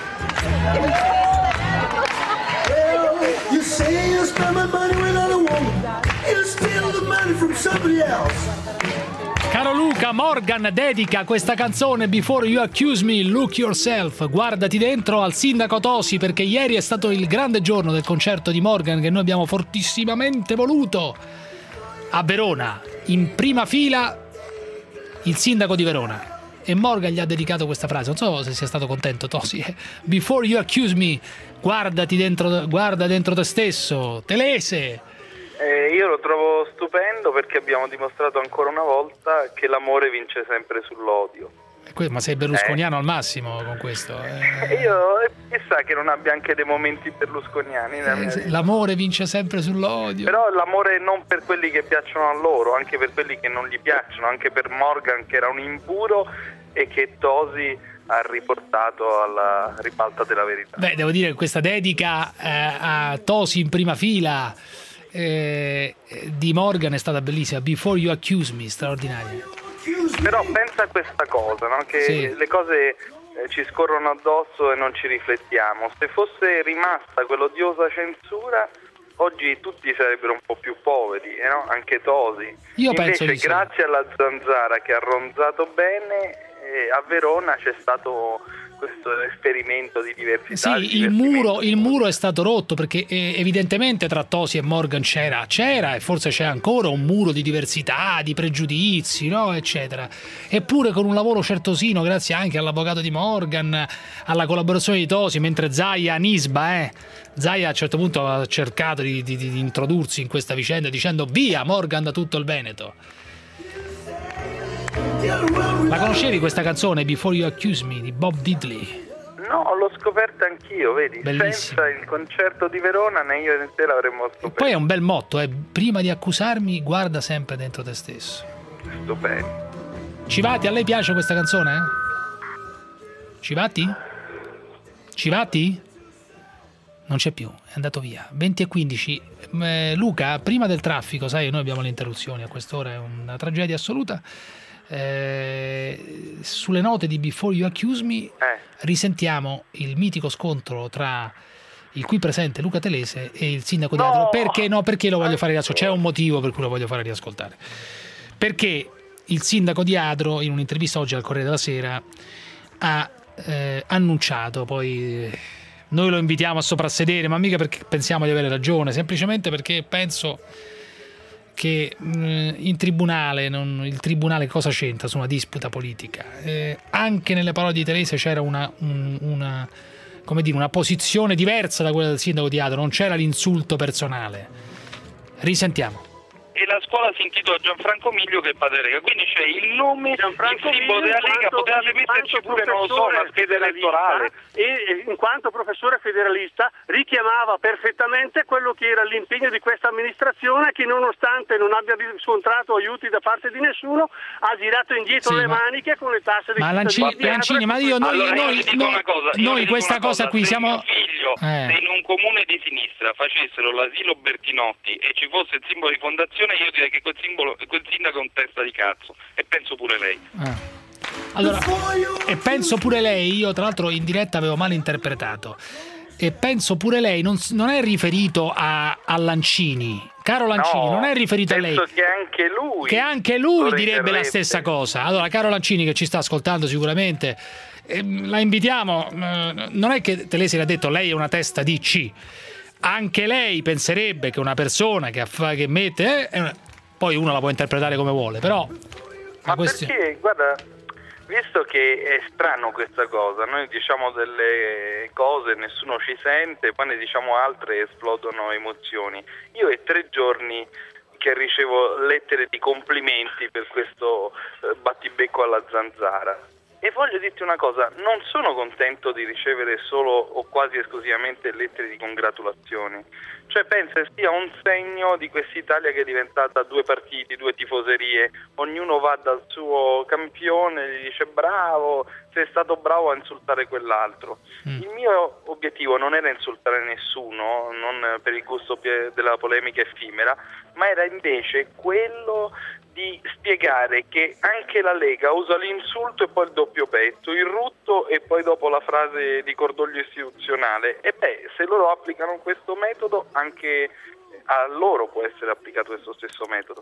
Well, you say you spend my money with another woman, you steal the money from somebody else. Caro Luca, Morgan dedica questa canzone Before You Accuse Me, Look Yourself, guardati dentro, al sindaco Tosi, perché ieri è stato il grande giorno del concerto di Morgan che noi abbiamo fortissimamente voluto a Verona. In prima fila il sindaco di Verona, e Morgan gli ha dedicato questa frase. Non so se sia stato contento Tosi. Before You Accuse Me, guardati dentro, guarda dentro te stesso. Telese. Eh, io lo trovo stupendo perché abbiamo dimostrato ancora una volta che l'amore vince sempre sull'odio. Ma sei berlusconiano al massimo con questo. E io eh, chissà che non abbia anche dei momenti berlusconiani nella mia vita. L'amore vince sempre sull'odio. Però l'amore non per quelli che piacciono a loro, anche per quelli che non gli piacciono, anche per Morgan che era un impuro e che Tosi ha riportato alla ribalta della verità. Beh, devo dire che questa dedica eh, a Tosi in prima fila eh, di Morgan è stata bellissima. Before You Accuse Me, straordinaria. Però pensa a questa cosa, no? Che Sì. le cose eh, ci scorrono addosso e non ci riflettiamo. Se fosse rimasta quell'odiosa censura, oggi tutti sarebbero un po' più poveri, eh, no? Anche Tosi. Io Invece penso di sì. grazie alla Zanzara che ha ronzato bene, eh, a Verona c'è stato questo esperimento di diversità. di Sì, il muro, il muro è stato rotto perché eh, evidentemente tra Tosi e Morgan c'era, c'era e forse c'è ancora un muro di diversità, di pregiudizi, no? Eccetera. Eppure con un lavoro certosino, grazie anche all'avvocato di Morgan, alla collaborazione di Tosi, mentre Zaia Nisba, eh, Zaia a un certo punto ha cercato di, di, di introdursi in questa vicenda dicendo via Morgan da tutto il Veneto. La conoscevi questa canzone Before You Accuse Me di Bob Diddley? No, l'ho scoperta anch'io, vedi? Bellissimo. Senza il concerto di Verona né io né te l'avremmo scoperto. Poi è un bel motto, eh? Prima di accusarmi guarda sempre dentro te stesso. Stupendo. Civati, a lei piace questa canzone? Eh? Civati? Civati? Non c'è più, è andato via. venti e quindici. Eh, Luca, prima del traffico, sai, noi abbiamo le interruzioni a quest'ora, è una tragedia assoluta. Eh, sulle note di Before You Accuse Me eh. risentiamo il mitico scontro tra il qui presente Luca Telese e il sindaco di Adro. No! Perché no? Perché lo voglio fare riascoltare? C'è un motivo per cui lo voglio fare riascoltare. Perché il sindaco di Adro, in un'intervista oggi al Corriere della Sera, ha eh, annunciato, poi eh, noi lo invitiamo a soprassedere, ma mica perché pensiamo di avere ragione, semplicemente perché penso che mh, in tribunale, non, il tribunale cosa c'entra su una disputa politica? Eh, anche nelle parole di Telese c'era una, un, una, come dire, una posizione diversa da quella del sindaco di Adro, non c'era l'insulto personale. Risentiamo. E la scuola si intitola Gianfranco Miglio che è padre Lega, quindi c'è il nome, il simbolo della Lega, potevate metterci pure, non lo so, una scheda elettorale. E in quanto professore federalista richiamava perfettamente quello che era l'impegno di questa amministrazione, che nonostante non abbia riscontrato aiuti da parte di nessuno ha girato indietro Sì, le ma- maniche con le tasse dei Ma Lancini, cittadini. Lancini, ma io noi, Allora, io noi, ti dico noi- una cosa, io noi ti dico questa una cosa qui se siamo mio figlio Eh. se in un comune di sinistra facessero l'asilo Bertinotti e ci fosse il simbolo di fondazione, io direi che quel simbolo, quel sindaco è un testa di cazzo, e penso pure lei. Ah. Allora, e penso pure lei, io tra l'altro in diretta avevo mal interpretato, e penso pure lei, non, non è riferito a, a Lancini, caro Lancini, No, non è riferito a lei, penso che anche lui che anche lui lo direbbe la riterrebbe. stessa cosa. Allora, caro Lancini che ci sta ascoltando sicuramente, ehm, la invitiamo, eh, non è che Telesi l'ha detto, lei è una testa di C, anche lei penserebbe che una persona che, affa- che mette, eh, è una- poi uno la può interpretare come vuole, però Ma questi- perché, guarda, visto che è strano questa cosa, noi diciamo delle cose, nessuno ci sente, poi ne diciamo altre e esplodono emozioni. Io è tre giorni che ricevo lettere di complimenti per questo eh, battibecco alla Zanzara. E voglio dirti una cosa, non sono contento di ricevere solo o quasi esclusivamente lettere di congratulazioni. Cioè pensa sia un segno di quest'Italia che è diventata due partiti, due tifoserie, ognuno va dal suo campione, gli dice bravo, sei stato bravo a insultare quell'altro. Mm. Il mio obiettivo non era insultare nessuno, non per il gusto pie- della polemica effimera, ma era invece quello di spiegare che anche la Lega usa l'insulto e poi il doppio petto, il rutto e poi dopo la frase di cordoglio istituzionale. E beh, se loro applicano questo metodo, anche a loro può essere applicato questo stesso metodo.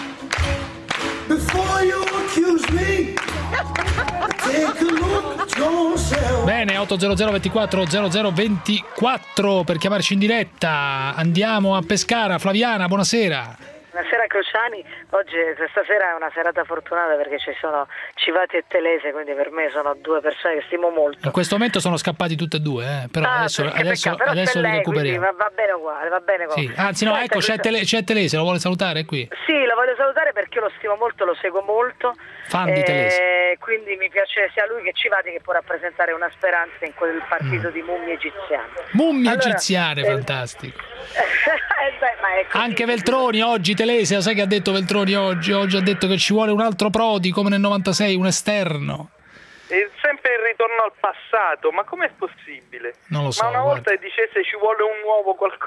Before you accuse me, take a look at yourself. Bene, otto zero zero ventiquattro zero zero ventiquattro per chiamarci in diretta. Andiamo a Pescara. Flaviana, buonasera. Buonasera Crociani, oggi stasera è una serata fortunata perché ci sono Civati e Telese, quindi per me sono due persone che stimo molto. In questo momento sono scappati tutte e due, eh, però Ah, adesso, perché adesso, peccato, però adesso c'è li lei, recuperiamo. quindi Va, va bene uguale, va bene uguale. Sì. Anzi no, Senta, ecco, c'è, Crociani- tele, c'è Telese, lo vuole salutare? È qui. Sì, lo voglio salutare perché io lo stimo molto, lo seguo molto. Fan di Telese. Quindi mi piace sia lui che Civati, che può rappresentare una speranza in quel partito di mummie egiziane. Mummie Allora, egiziane, eh, fantastico. eh, beh, ma è così. Anche Veltroni oggi, Telese, sai che ha detto Veltroni oggi? Oggi ha detto che ci vuole un altro Prodi come nel novantasei, un esterno. È sempre il ritorno al passato, ma com'è possibile? Non lo so, Ma una guarda. volta dicesse ci vuole un nuovo qualcosa.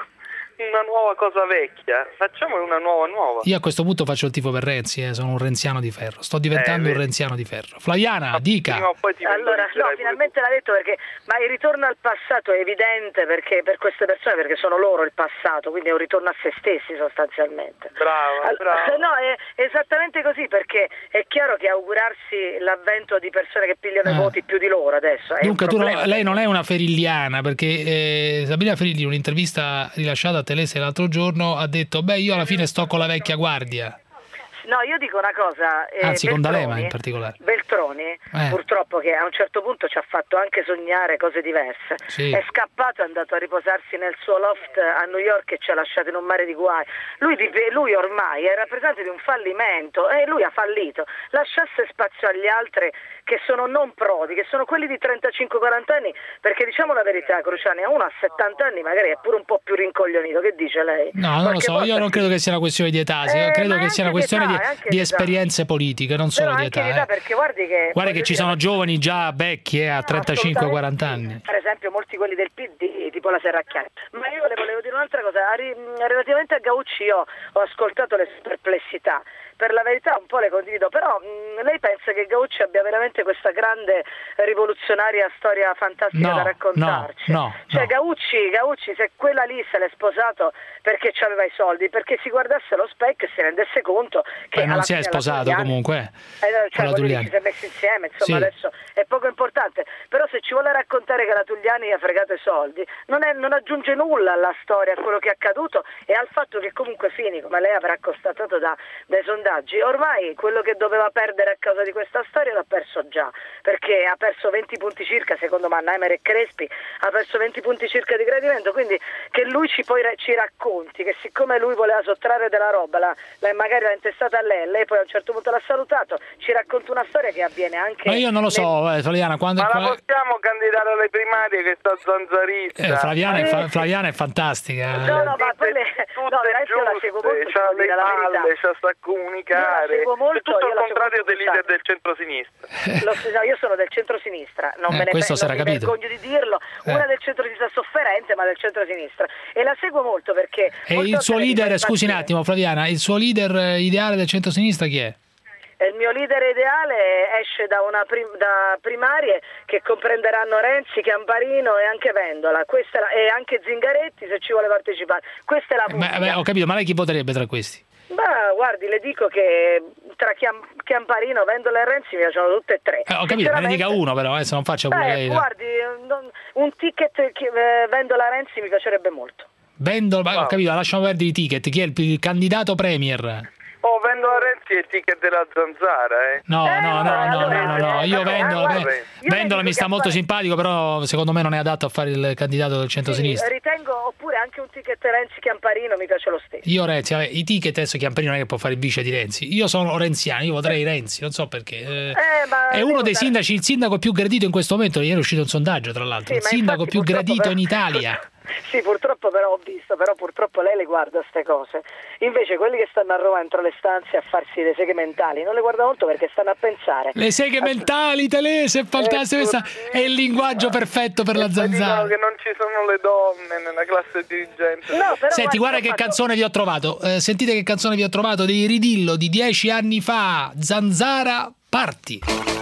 una nuova cosa vecchia, facciamo una nuova nuova. Io a questo punto faccio il tifo per Renzi, eh, sono un renziano di ferro, sto diventando Eh, un vedi. renziano di ferro. Flaviana, dica. Prima o poi ti Allora, no, vendolicerai pure finalmente l'ha detto, perché ma il ritorno al passato è evidente perché per queste persone, perché sono loro il passato, quindi è un ritorno a se stessi sostanzialmente. Brava, All- brava. No, è esattamente così, perché è chiaro che augurarsi l'avvento di persone che pigliano i Eh. voti più di loro adesso è Dunque un tu no- problema. lei non è una ferilliana, perché eh, Sabrina Ferilli in un'intervista rilasciata a Telese l'altro giorno ha detto beh io alla fine sto con la vecchia guardia, No, io dico una cosa, eh, anzi con Veltroni- D'Alema in particolare. Veltroni, Eh. purtroppo, che a un certo punto ci ha fatto anche sognare cose diverse, Sì. è scappato, è andato a riposarsi nel suo loft a New York e ci ha lasciato in un mare di guai. Lui, di- lui ormai è rappresentante di un fallimento e lui ha fallito. Lasciasse spazio agli altri che sono non Prodi, che sono quelli di trentacinque quaranta anni, perché diciamo la verità, Cruciani, a uno a settanta anni magari è pure un po' più rincoglionito, che dice lei? No, non lo Qualche so, volta io non sì. credo che sia una questione di età, sì, io Eh, credo ma che è sia una anche questione di di, età, è anche di di età. esperienze politiche, non solo Però di anche età. di età, eh. perché guardi che Guarda che voglio ci dire, sono giovani già vecchi eh, a trentacinque quaranta anni. per esempio molti quelli del P D, tipo la Serracchiani. Ma io le volevo dire un'altra cosa, Ri- relativamente a Gaucci io ho ascoltato le sue perplessità, per la verità un po' le condivido, però mh, lei pensa che Gaucci abbia veramente questa grande rivoluzionaria storia fantastica No, da raccontarci? no, no, Cioè no. Gaucci, Gaucci, se quella lì se l'è sposato perché aveva i soldi, perché si guardasse allo specchio e si rendesse conto che Poi non alla si è fine la sposato Giuliani- comunque, eh, eh, con cioè, la voglio dire, Giuliani. ci si è messi insieme, insomma, Sì. adesso è poco importante, però se ci vuole raccontare che la Tugliani gli ha fregato i soldi non, è- non aggiunge nulla alla storia, a quello che è accaduto e al fatto che comunque Fini, come lei avrà constatato da, dai sondaggi, ormai quello che doveva perdere a causa di questa storia l'ha perso già, perché ha perso venti punti circa, secondo Mannheimer e Crespi, ha perso venti punti circa di gradimento, quindi che lui ci, poi ra- ci racconti che siccome lui voleva sottrarre della roba, la, la- magari l'ha intestata a lei, lei poi a un certo punto l'ha salutato, ci racconta una storia che avviene anche... Ma io non lo nel- so, eh, Flaviana, quando... Ma la quando- possiamo candidare alle primarie che sta zanzarista? eh, Flaviana, è fa- Flaviana è fantastica. eh. No, no, ma poi le... no, veramente io la seguo molto, c'ha devo le dire la verità. palle, c'ha sta comunicare. Io la seguo molto, è tutto io il la seguo contrario molto, dei leader scusate. del centro-sinistra. Lo- no, io sono del centro-sinistra, non Eh, me ne questo pe- si era non mi capito. vergogno di dirlo, Eh. una del centro-sinistra sofferente, ma del centro-sinistra. E la seguo molto perché... E molte il suo volte mi leader, fa scusi un impazzire. attimo Flaviana, il suo leader eh, ideale del centro-sinistra chi è? E il mio leader ideale esce da, una prim- da primarie che comprenderanno Renzi, Chiamparino e anche Vendola, questa è la- e anche Zingaretti se ci vuole partecipare. Questa è la Ma, musica. beh, ho capito, ma lei chi voterebbe tra questi? Ma guardi, le dico che tra Chiam- Chiamparino, Vendola e Renzi mi piacciono tutte e tre. Eh, ho capito, me ne dica uno però, adesso non faccia pure Beh, lei. guardi, non- un ticket che eh, Vendola Renzi mi piacerebbe molto. Vendola, ma ho capito, lasciamo perdere i ticket, chi è il, il candidato premier? Oh, vendo a Renzi il ticket della zanzara, eh. No, no, no, no, no, no, no, io Eh, Vendola, guarda, Ve- Vendola mi sta molto simpatico, però secondo me non è adatto a fare il candidato del Sì, centro-sinistra. ritengo, oppure anche un ticket Renzi Chiamparino mi piace lo stesso. Io Renzi, vabbè, i ticket adesso Chiamparino non è che può fare il vice di Renzi. Io sono renziano, io voterei Renzi, non so perché. Eh, Eh, ma è uno dei devo sindaci, il sindaco più gradito in questo momento. Ieri è uscito un sondaggio, tra l'altro. Sì, il ma sindaco infatti più purtroppo gradito però- in Italia. Sì, purtroppo però ho visto, però purtroppo lei le guarda queste cose. Invece quelli che stanno a Roma entro le stanze a farsi le seghe mentali non le guarda molto perché stanno a pensare. Le seghe mentali, Telese, è fantastico. Questa è il linguaggio perfetto per la Poi dicono zanzara. che non ci sono le donne nella classe dirigente. No, però Senti, guarda guardi, che ho fatto- canzone vi ho trovato. Eh, sentite che canzone vi ho trovato dei Ridillo di dieci anni fa. Zanzara, parti.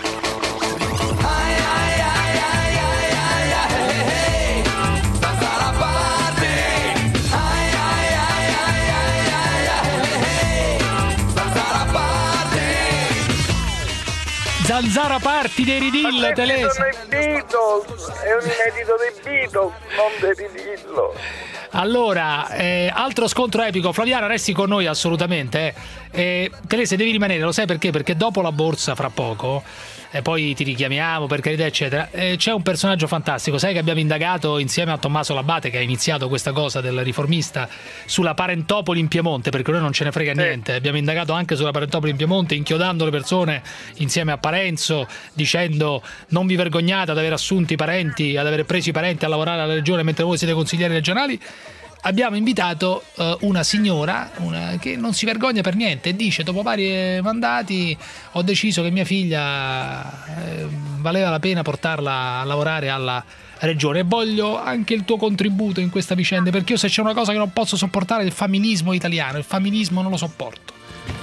Zanzara parti dei Ridillo, Ma questi Telese. sono i Beatles, è un inedito dei Beatles, non dei Ridillo. Allora, eh, altro scontro epico. Flaviana, resti con noi assolutamente. Eh. Eh, Telese, devi rimanere, lo sai perché? Perché dopo la borsa, fra poco, e poi ti richiamiamo per carità eccetera, eh, c'è un personaggio fantastico. Sai che abbiamo indagato insieme a Tommaso Labate, che ha iniziato questa cosa del riformista, sulla parentopoli in Piemonte, perché noi non ce ne frega niente. Abbiamo indagato anche sulla parentopoli in Piemonte, inchiodando le persone insieme a Parenzo, dicendo non vi vergognate ad aver assunto i parenti, ad aver preso i parenti a lavorare alla regione mentre voi siete consiglieri regionali. Abbiamo invitato uh, una signora una, che non si vergogna per niente e dice: dopo vari mandati ho deciso che mia figlia eh, valeva la pena portarla a lavorare alla regione. E voglio anche il tuo contributo in questa vicenda, perché io, se c'è una cosa che non posso sopportare, è il femminismo italiano. Il femminismo non lo sopporto.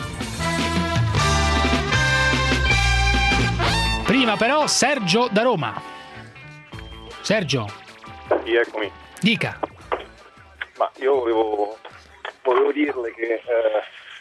Prima però Sergio da Roma. Sergio. Sì, eccomi. Dica. Ma io volevo, volevo dirle che eh,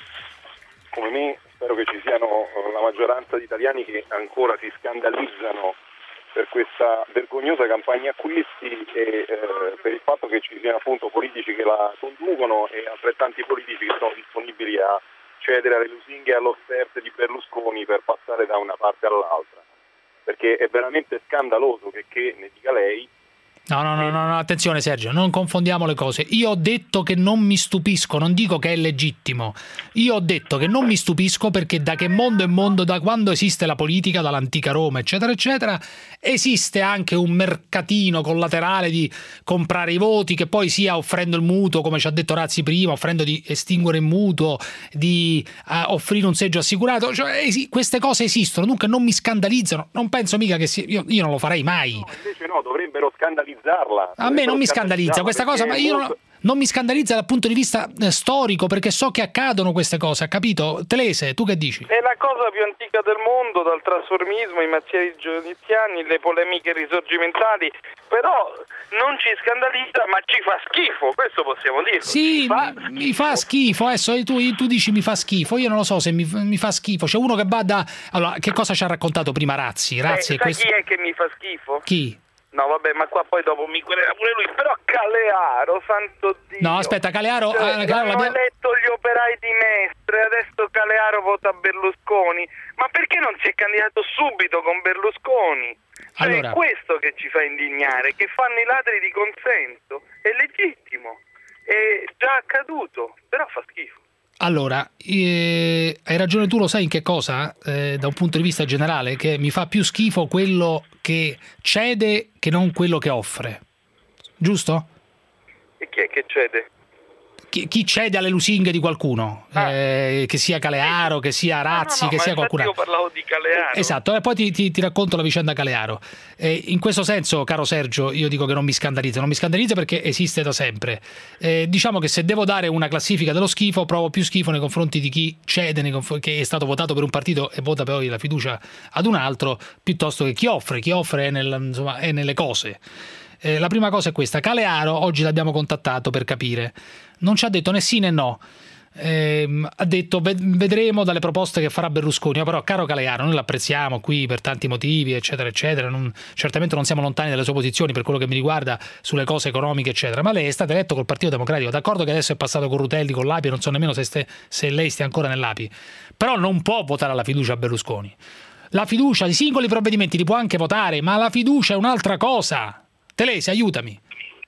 come me spero che ci siano la maggioranza di italiani che ancora si scandalizzano per questa vergognosa campagna acquisti e eh, per il fatto che ci siano appunto politici che la conducono e altrettanti politici che sono disponibili a cedere alle lusinghe e allo sterzo di Berlusconi per passare da una parte all'altra. Perché è veramente scandaloso che, che ne dica lei. No, no, no, no, no, attenzione Sergio, non confondiamo le cose. Io ho detto che non mi stupisco, non dico che è legittimo. Io ho detto che non mi stupisco perché da che mondo è mondo, da quando esiste la politica, dall'antica Roma, eccetera, eccetera, esiste anche un mercatino collaterale di comprare i voti, che poi sia offrendo il mutuo, come ci ha detto Razzi prima, offrendo di estinguere il mutuo, di uh, offrire un seggio assicurato. Cioè, esi- queste cose esistono, dunque non mi scandalizzano. Non penso mica che sia... Io, io non lo farei mai. No, invece no, dovrebbero scandalizzare. A me non mi scandalizza questa cosa, ma io non, non mi scandalizza dal punto di vista eh, storico, perché so che accadono queste cose, ha capito? Telese, tu che dici? È la cosa più antica del mondo, dal trasformismo, i mazzieri giudiziani, le polemiche risorgimentali, però non ci scandalizza, ma ci fa schifo, questo possiamo dirlo. Sì, fa mi, mi fa schifo, adesso tu, tu dici mi fa schifo, io non lo so se mi, mi fa schifo. C'è uno che va da... Allora, che cosa ci ha raccontato prima Razzi? Razzi eh, è questo... Chi è che mi fa schifo? Chi? No, vabbè, ma qua poi dopo mi querela pure lui. Però Calearo, santo Dio. No, aspetta, Calearo... Cioè, eh, Calearo hanno l'abbiamo... eletto gli operai di Mestre, adesso Calearo vota Berlusconi. Ma perché non si è candidato subito con Berlusconi? Cioè, allora... è questo che ci fa indignare, che fanno i ladri di consenso. È legittimo, è già accaduto, però fa schifo. Allora, eh, hai ragione tu, lo sai in che cosa? Eh, da un punto di vista generale, che mi fa più schifo quello che cede che non quello che offre. Giusto? E chi è che cede? Chi, chi cede alle lusinghe di qualcuno, ah. eh, che sia Calearo, che sia Razzi, no, no, no, che sia qualcuno. Io parlavo di Calearo. Esatto, e poi ti, ti, ti racconto la vicenda Calearo. Eh, in questo senso, caro Sergio, io dico che non mi scandalizza, non mi scandalizza perché esiste da sempre. Eh, diciamo che se devo dare una classifica dello schifo, provo più schifo nei confronti di chi cede, nei conf- che è stato votato per un partito e vota poi la fiducia ad un altro, piuttosto che chi offre. Chi offre è, nel, insomma, è nelle cose. Eh, la prima cosa è questa: Calearo oggi l'abbiamo contattato per capire, non ci ha detto né sì né no, eh, ha detto vedremo dalle proposte che farà Berlusconi. Però caro Calearo, noi l'apprezziamo qui per tanti motivi eccetera eccetera, non, certamente non siamo lontani dalle sue posizioni per quello che mi riguarda sulle cose economiche eccetera, ma lei è stato eletto col Partito Democratico, d'accordo che adesso è passato con Rutelli, con l'A P I, non so nemmeno se, ste, se lei stia ancora nell'A P I, però non può votare la fiducia a Berlusconi. La fiducia, i singoli provvedimenti li può anche votare, ma la fiducia è un'altra cosa. Telese, aiutami.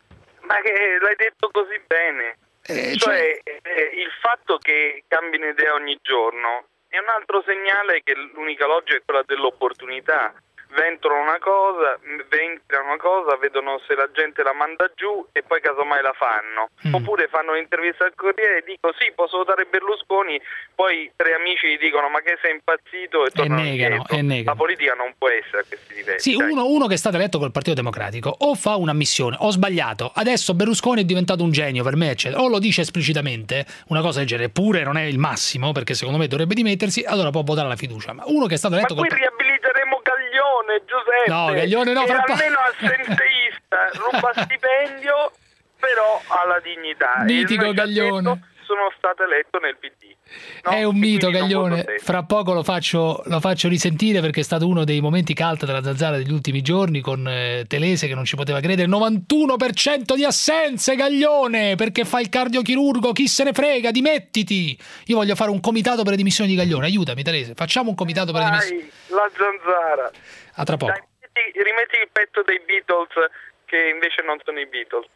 Ma che l'hai detto così bene. Eh, cioè, cioè... Eh, il fatto che cambino idea ogni giorno è un altro segnale che l'unica logica è quella dell'opportunità. Ventono una cosa, ventilano una cosa, vedono se la gente la manda giù e poi casomai la fanno. Mm. Oppure fanno un'intervista al Corriere e dicono sì, posso votare Berlusconi, poi tre amici gli dicono ma che sei impazzito e tornano e negano, e negano. La politica non può essere a questi livelli. Sì, uno, uno che è stato eletto col Partito Democratico o fa una missione, ho sbagliato, adesso Berlusconi è diventato un genio per me, eccetera, o lo dice esplicitamente, una cosa del genere, eppure non è il massimo perché secondo me dovrebbe dimettersi, allora può votare la fiducia. Ma uno che è stato eletto ma qui col... riabiliteremo Gaglione, Giuseppe, no, Gaglione no, che fra... almeno assenteista, ruba stipendio, però ha la dignità. Mitico Gaglione. Sono stato eletto nel P D. No? È un mito Gaglione, fra poco lo faccio, lo faccio risentire perché è stato uno dei momenti cult della Zanzara degli ultimi giorni con eh, Telese che non ci poteva credere. novantuno per cento di assenze Gaglione, perché fa il cardiochirurgo, chi se ne frega, dimettiti. Io voglio fare un comitato per le dimissioni di Gaglione, aiutami Telese, facciamo un comitato per le dimissioni. La Zanzara. A tra poco. Dai, rimetti, rimetti il pezzo dei Beatles che invece non sono i Beatles.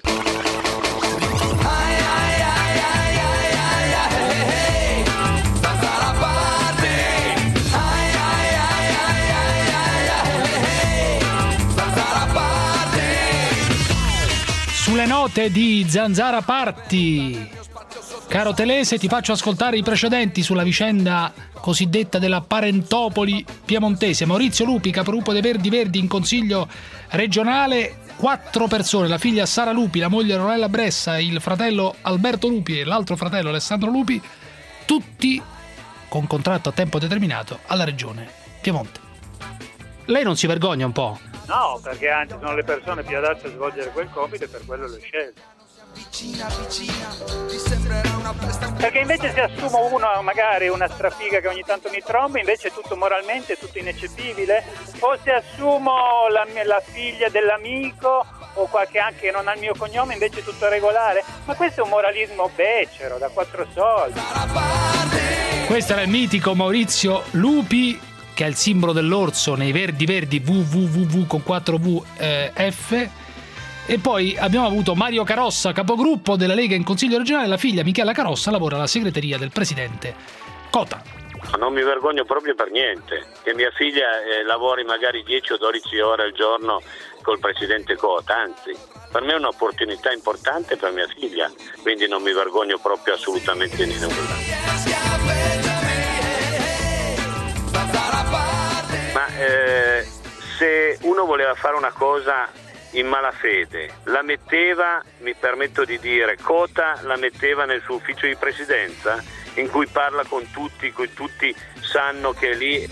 Sulle note di Zanzara Party, Caro Telese, ti faccio ascoltare i precedenti sulla vicenda cosiddetta della parentopoli piemontese. Maurizio Lupi, capogruppo dei Verdi Verdi in consiglio regionale, quattro persone, la figlia Sara Lupi, la moglie Ronella Bressa, il fratello Alberto Lupi e l'altro fratello Alessandro Lupi, tutti con contratto a tempo determinato alla regione Piemonte. Lei non si vergogna un po'? No, perché anzi sono le persone più adatte a svolgere quel compito e per quello le scelte. Perché invece se assumo uno, magari una strafiga che ogni tanto mi tromba, invece è tutto moralmente, è tutto ineccepibile, o se assumo la, la figlia dell'amico o qualche anche che non ha il mio cognome, invece è tutto regolare. Ma questo è un moralismo becero, da quattro soldi. Questo era il mitico Maurizio Lupi, che è il simbolo dell'orso nei Verdi Verdi, W W W con quattro V eh, F. E poi abbiamo avuto Mario Carossa, capogruppo della Lega in Consiglio regionale. La figlia Michela Carossa lavora alla segreteria del presidente Cota. Non mi vergogno proprio per niente che mia figlia eh, lavori magari dieci o dodici ore al giorno col presidente Cota, anzi per me è un'opportunità importante per mia figlia, quindi non mi vergogno proprio assolutamente di nulla. Ma eh, se uno voleva fare una cosa in malafede, la metteva, mi permetto di dire, Cota la metteva nel suo ufficio di presidenza, in cui parla con tutti, in cui tutti sanno che è lì.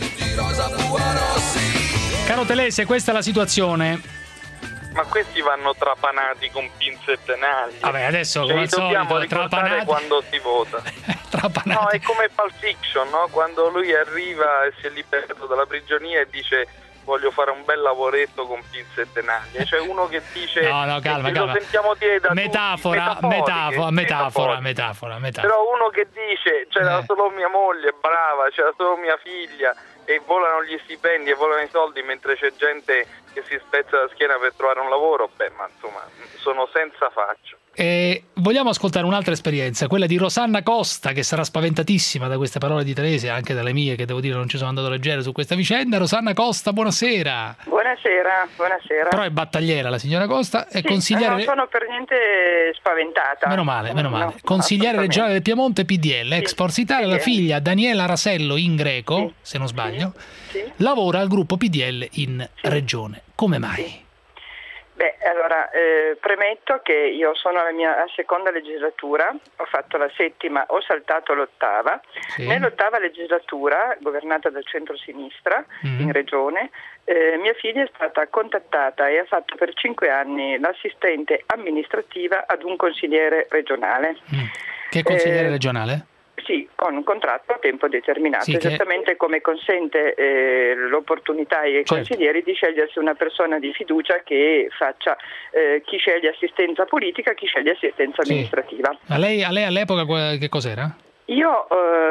Caro Telese, questa è la situazione. Ma questi vanno trapanati con pinze e tenaglie. Vabbè, adesso cioè, come al dobbiamo solito, ricordare trapanati. quando si vota. No, è come Pulp Fiction, no? Quando lui arriva e si è liberato dalla prigionia e dice voglio fare un bel lavoretto con pinze e tenaglie. Cioè uno che dice no, no, calma, che calma. lo sentiamo dire da metafora, tutti, metafora, metafora, metafora, metafora. Però uno che dice c'era Eh. solo mia moglie brava, c'era solo mia figlia e volano gli stipendi e volano i soldi mentre c'è gente che si spezza la schiena per trovare un lavoro, beh, ma insomma sono senza faccia. E vogliamo ascoltare un'altra esperienza, quella di Rosanna Costa, che sarà spaventatissima da queste parole di Telese, anche dalle mie, che devo dire non ci sono andato leggero su questa vicenda. Rosanna Costa, buonasera. Buonasera, buonasera. Però è battagliera la signora Costa, è Sì, consigliere. non sono per niente spaventata. Meno male, meno male. No, Consigliere assolutamente. regionale del Piemonte P D L, ex Forza Italia, la P D L. figlia Daniela Rasello in greco, se non sbaglio, lavora al gruppo P D L in regione. Come mai? Beh, allora, eh, premetto che io sono alla mia seconda legislatura, ho fatto la settima, ho saltato l'ottava. Sì. Nell'ottava legislatura, governata dal centro-sinistra Mhm. in regione, eh, mia figlia è stata contattata e ha fatto per cinque anni l'assistente amministrativa ad un consigliere regionale. Che consigliere Eh, regionale? Sì, con un contratto a tempo determinato, Sì, che- esattamente come consente eh, l'opportunità ai Certo. consiglieri di scegliersi una persona di fiducia che faccia eh, chi sceglie assistenza politica, chi sceglie assistenza Sì. amministrativa. A lei, a lei all'epoca que- che cos'era? Io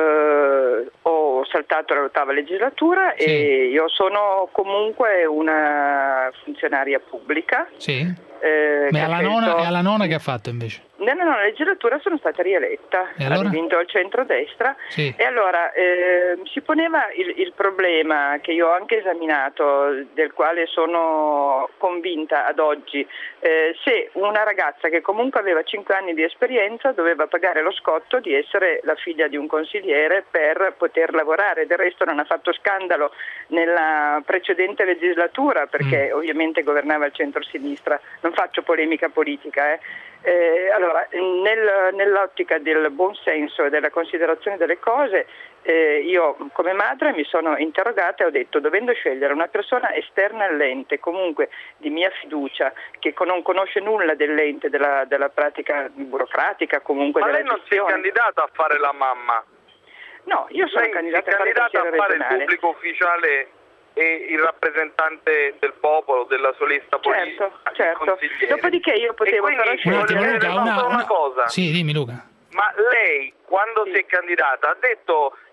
eh, ho saltato l'ottava legislatura Sì. e io sono comunque una funzionaria pubblica. Sì. eh, Ma che alla penso- nona, e alla nona che ha fatto invece? Nella nona legislatura sono stata rieletta, E allora? ha vinto il centrodestra Sì. e allora eh, si poneva il, il problema che io ho anche esaminato, del quale sono convinta ad oggi, eh, se una ragazza che comunque aveva cinque anni di esperienza doveva pagare lo scotto di essere la figlia di un consigliere per poter lavorare. Del resto non ha fatto scandalo nella precedente legislatura perché Mm. ovviamente governava il centro-sinistra. Non faccio polemica politica, eh. Eh, allora, nel- nell'ottica del buon senso e della considerazione delle cose, eh, io come madre mi sono interrogata e ho detto, dovendo scegliere una persona esterna all'ente, comunque di mia fiducia, che con- non conosce nulla dell'ente, della, della pratica burocratica, comunque Ma della lei non si è gestione. candidata a fare la mamma? No, io sono lei candidata si è a fare candidata a consigliere fare il regionale. pubblico ufficiale e il rappresentante del popolo, della sua lista politica. Certo, certo. Dopodiché io potevo E quindi però Un attimo, scegliere... Luca, solo una, una una- cosa. Sì, dimmi Luca. Ma lei, quando si è candidata, ha detto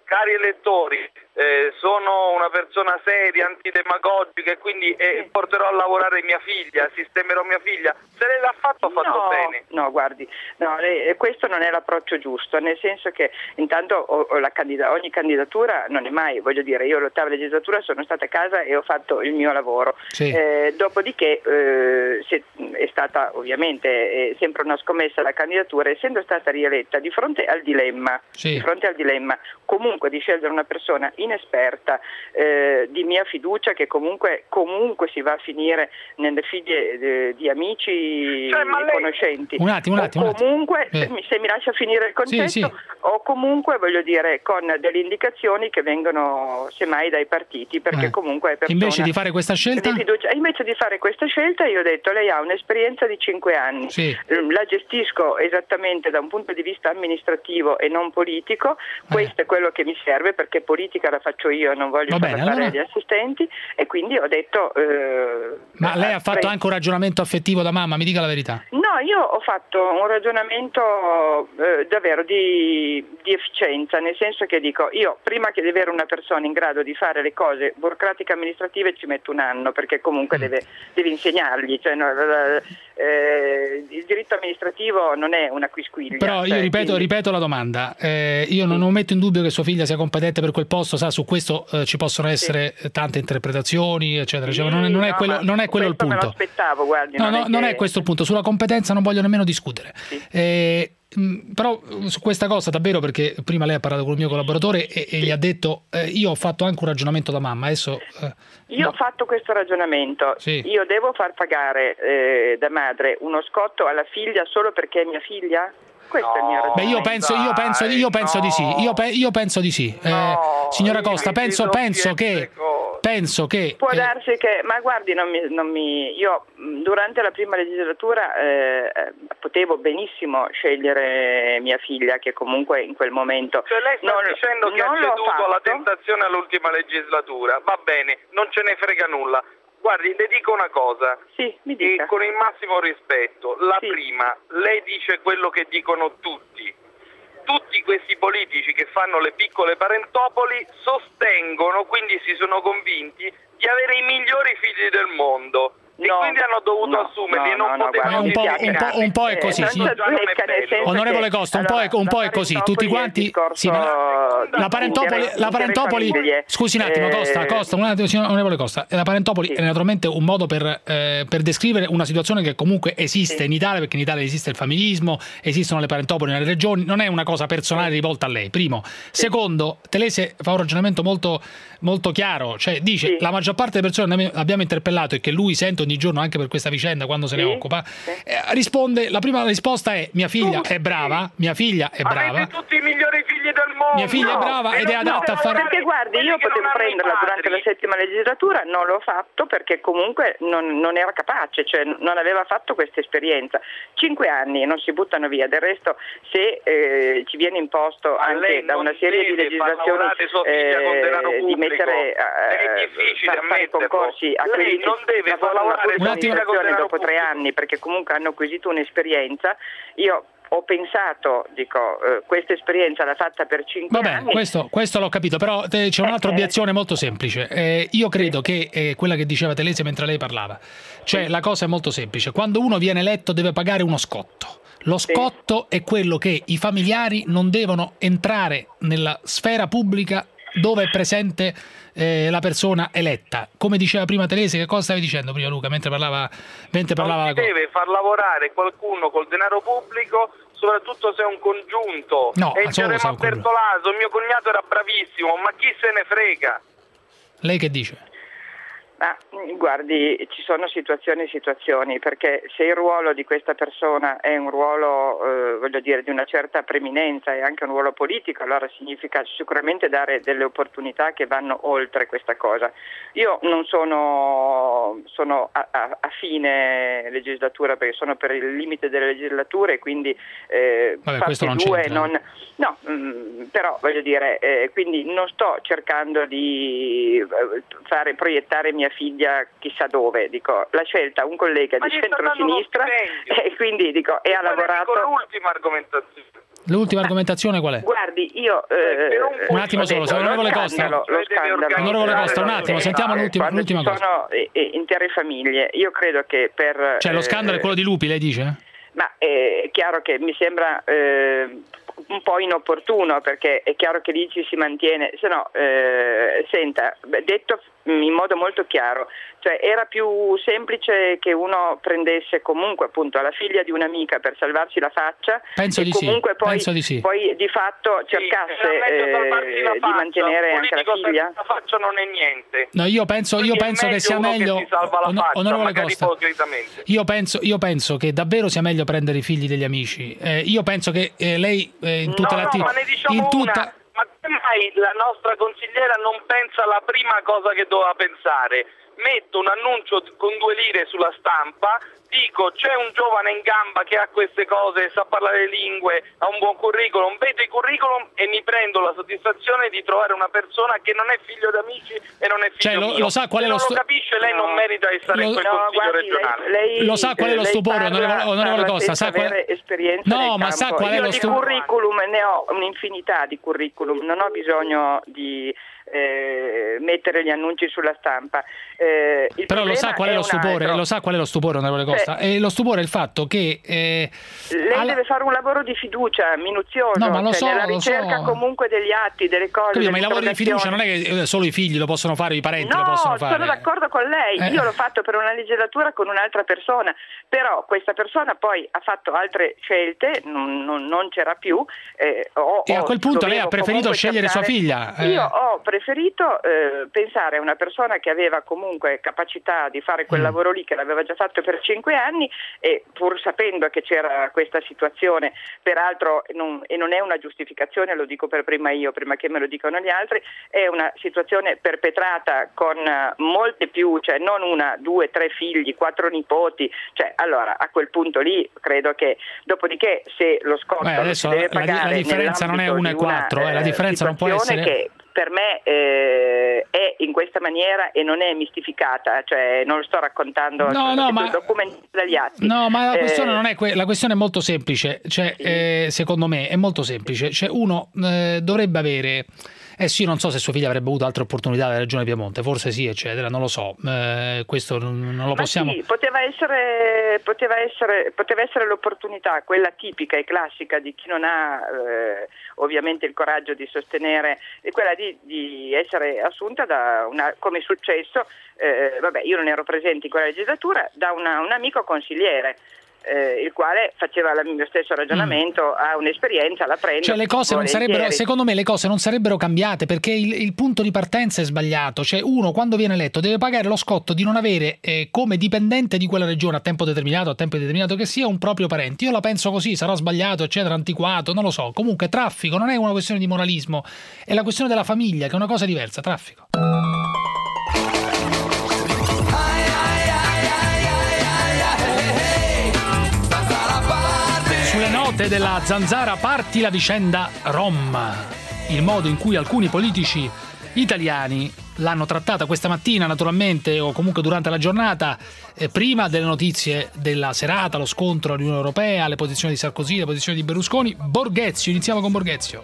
cari elettori, eh, sono una persona seria, antidemagogica e quindi eh, porterò a lavorare mia figlia, sistemerò mia figlia. Se lei l'ha fatto, ha fatto no, bene. No, guardi, no, eh, questo non è l'approccio giusto, nel senso che intanto ho, ho la candida- ogni candidatura non è mai, voglio dire, io l'ottava legislatura sono stata a casa e ho fatto il mio lavoro. Sì. Eh, dopodiché eh, se, è stata ovviamente eh, sempre una scommessa la candidatura, essendo stata rieletta di fronte al dilemma, Sì. di fronte al dilemma comunque di scegliere una persona inesperta, eh, di mia fiducia, che comunque, comunque si va a finire nelle figlie eh, di amici Cioè, ma e lei- conoscenti. Un attimo, un O attimo, un attimo. comunque, Eh. se, mi, se mi lascia finire il concetto, Sì, sì. o comunque voglio dire con delle indicazioni che vengono semmai dai partiti, perché Eh. comunque è persona Invece di fare questa scelta? di fiducia. E invece di fare questa scelta io ho detto, lei ha un'esperienza di cinque anni, Sì. la gestisco esattamente da un punto di vista amministrativo e non politico, questo è quello che mi serve, perché politica la faccio io, non voglio Va farla bene, fare allora- agli assistenti, e quindi ho detto eh, Ma lei ha fatto pre- anche un ragionamento affettivo da mamma, mi dica la verità. No, io ho fatto un ragionamento eh, davvero di, di efficienza, nel senso che dico, io prima che di avere una persona in grado di fare le cose burocratiche amministrative ci metto un anno, perché comunque Mm. deve, devi insegnargli, cioè, no, eh, eh, il diritto amministrativo non è una quisquiglia. Però io cioè, ripeto, quindi- ripeto la domanda, eh, io non, non metto in dubbio che sua figlia sia competente per quel posto, sa, su questo eh, ci possono essere eh, tante interpretazioni, eccetera, eccetera. Non è, non è no, quello, ma non è quello il questo me lo punto. aspettavo, guardi, No, non no, è non che- è questo il punto, sulla competenza non voglio nemmeno discutere. Eh, mh, però su questa cosa davvero, perché prima lei ha parlato con il mio collaboratore e, e gli ha detto eh, io ho fatto anche un ragionamento da mamma, adesso eh, Io ho fatto questo ragionamento, Sì. io devo far pagare eh, da madre uno scotto alla figlia solo perché è mia figlia? Questo è il mio beh, ragionamento. io penso, io penso, io penso di sì, io, pe- io penso di sì. Eh, signora Costa, penso, penso che penso che Può eh, darsi che, ma guardi, non mi, non mi- io mh, durante la prima legislatura eh, eh, potevo benissimo scegliere mia figlia, che comunque in quel momento Cioè lei sta non, dicendo che ha non l'ho ceduto alla fatto. tentazione all'ultima legislatura, va bene, non ce ne frega nulla. Guardi, le dico una cosa, sì, mi e con il massimo rispetto, la prima, lei dice quello che dicono tutti. Tutti questi politici che fanno le piccole parentopoli sostengono, quindi si sono convinti, di avere i migliori figli del mondo. E quindi hanno dovuto assumerli e non potevano un po', un po', un po' è così, Eh, sì. non c'è zecca, nel senso Onorevole che- Costa, un po' è, un po' è così, tutti quanti sì, ma la, la parentopoli, la parentopoli scusi un attimo, Costa, Costa, un attimo, signor onorevole Costa, la parentopoli è naturalmente un modo per, eh, per descrivere una situazione che comunque esiste in Italia, perché in Italia esiste il familismo, esistono le parentopoli nelle regioni, non è una cosa personale rivolta a lei, primo. Secondo, Telese fa un ragionamento molto, molto chiaro, cioè dice la maggior parte delle persone che abbiamo interpellato e che lui sente ogni giorno anche per questa vicenda quando se ne occupa, eh, risponde, la prima risposta è mia figlia è brava, mia figlia è brava. Avete tutti i migliori figli del mondo. Mia figlia è brava ed è adatta a fare. Perché guardi, io potevo prenderla durante la settima legislatura, non l'ho fatto perché comunque non, non era capace, cioè non aveva fatto questa esperienza. Cinque anni non si buttano via, del resto se eh, ci viene imposto anche da una serie di legislazioni eh, di mettere eh, far fare concorsi a quelli che non deve far lavorare una amministrazione dopo tre anni, perché comunque hanno acquisito un'esperienza. Io ho pensato, dico, eh, questa esperienza l'ha fatta per cinque Vabbè, anni. questo, questo l'ho capito, però eh, c'è un'altra obiezione molto semplice. Eh, io credo che eh, quella che diceva Telese mentre lei parlava, cioè la cosa è molto semplice. Quando uno viene eletto deve pagare uno scotto. Lo scotto è quello che i familiari non devono entrare nella sfera pubblica dove è presente eh, la persona eletta. Come diceva prima Telese, che cosa stavi dicendo prima Luca mentre parlava, mentre parlava Non si la deve far lavorare qualcuno col denaro pubblico, soprattutto se è un congiunto. No, e ma il solo se è teorema un congiunto. Bertolaso, mio cognato era bravissimo, ma chi se ne frega? Lei che dice? Ma guardi, ci sono situazioni e situazioni, perché se il ruolo di questa persona è un ruolo, eh, voglio dire, di una certa preminenza e anche un ruolo politico, allora significa sicuramente dare delle opportunità che vanno oltre questa cosa. Io non sono, sono a, a, a fine legislatura, perché sono per il limite delle legislature, quindi eh, Vabbè, questo non due c'entra. non, no, mh, però voglio dire, eh, quindi non sto cercando di eh, fare proiettare mia figlia chissà dove, dico, l'ha scelta un collega Ma di gli sta dando centrosinistra uno stipendio. e quindi dico, e ha Ma le lavorato. dico l'ultima argomentazione. L'ultima argomentazione qual è? Guardi, io... Eh, un attimo solo, se onorevole Costa. Lo scandalo. Onorevole Costa, un attimo, sentiamo l'ultima, l'ultima cosa. Sono eh, intere famiglie. Io credo che per... Cioè lo scandalo eh, è quello di Lupi, lei dice? Ma è chiaro che mi sembra eh, un po' inopportuno, perché è chiaro che lì ci si mantiene, se no, eh, senta, detto in modo molto chiaro, cioè era più semplice che uno prendesse comunque appunto la figlia di un'amica per salvarsi la faccia. Penso e di comunque sì, poi, penso di sì. poi di fatto cercasse eh, di mantenere anche la figlia. La faccia non è niente. No, io penso, io penso che sia meglio, che si salva la on- faccia, onorevole magari Costa, ipocritamente. io penso, io penso che davvero sia meglio prendere i figli degli amici. Eh, io penso che eh, lei eh, in tutta no, la no, ma ne diciamo in tutta una. Ma come mai la nostra consigliera non pensa alla prima cosa che doveva pensare? Metto un annuncio con due lire sulla stampa, dico c'è un giovane in gamba che ha queste cose, sa parlare le lingue, ha un buon curriculum, vedo i curriculum e mi prendo la soddisfazione di trovare una persona che non è figlio d'amici e non è figlio Cioè, lo- mio. lo sa qual è Se lo non stu- lo capisce, lei non merita di stare Lo- in quel no, consiglio guardi, regionale. lei- Lo sa qual è lo lei stupore, parla- onorevole- onorevole parla Costa, senza sa qual- avere esperienza No, nel ma sa campo. qual è Io lo di stu- curriculum ne ho un'infinità di curriculum, non ho bisogno di eh, mettere gli annunci sulla stampa. Eh, il Però lo sa problema qual è lo un stupore, altro. lo sa qual è lo stupore, onorevole Costa? Cioè- E lo stupore è il fatto che eh, Lei alla- deve fare un lavoro di fiducia minuzioso, No, ma lo cioè so, nella lo ricerca so. comunque degli atti, delle cose. Capito, ma i delle lavori di fiducia non è interrogazioni. che eh, solo i figli lo possono fare, i parenti No, lo possono fare. sono d'accordo con lei, Eh. io l'ho fatto per una legislatura con un'altra persona, però questa persona poi ha fatto altre scelte, non, non- non c'era più. eh, ho- E a ho- quel punto lei ha dovevo preferito comunque scegliere sua cercare- figlia, eh. Io ho preferito eh, pensare a una persona che aveva comunque capacità di fare quel Mm. lavoro lì, che l'aveva già fatto per cinque anni, e pur sapendo che c'era questa situazione, peraltro non, e non è una giustificazione, lo dico per prima io, prima che me lo dicano gli altri, è una situazione perpetrata con eh, molte più, cioè non una, due, tre figli, quattro nipoti, cioè allora a quel punto lì credo che, dopodiché se lo scotto Beh, lo adesso si deve la- la pagare differenza non è nell'ambito uno e di una, quattro, eh, la eh, differenza non può situazione essere- che per me eh, è in questa maniera e non è mistificata, cioè non lo sto raccontando, No, sono no, tutti ma- documenti dagli atti. No, ma la Eh, questione non è que- la questione è molto semplice, cioè eh, secondo me è molto semplice, cioè uno eh, dovrebbe avere eh sì, non so se suo figlio avrebbe avuto altre opportunità della Regione Piemonte, forse sì, eccetera, non lo so, eh, questo non, non lo Ma possiamo. sì, poteva essere, poteva essere, poteva essere l'opportunità, quella tipica e classica di chi non ha eh, ovviamente il coraggio di sostenere, è quella di, di essere assunta da una, come è successo, eh, vabbè, io non ero presente in quella legislatura, da una, un amico consigliere. Eh, il quale faceva il mio stesso ragionamento, mm. ha un'esperienza, la prendo. Cioè le cose non volentieri. sarebbero, secondo me le cose non sarebbero cambiate perché il, il punto di partenza è sbagliato, cioè uno quando viene eletto deve pagare lo scotto di non avere eh, come dipendente di quella regione a tempo determinato, a tempo indeterminato che sia, un proprio parente. Io la penso così, sarà sbagliato, eccetera, antiquato, non lo so. Comunque traffico non è una questione di moralismo, è la questione della famiglia che è una cosa diversa, traffico. Sulle note della Zanzara parti la vicenda Rom, il modo in cui alcuni politici italiani l'hanno trattata questa mattina naturalmente o comunque durante la giornata, eh, prima delle notizie della serata, lo scontro all'Unione Europea, le posizioni di Sarkozy, le posizioni di Berlusconi. Borghezio, iniziamo con Borghezio.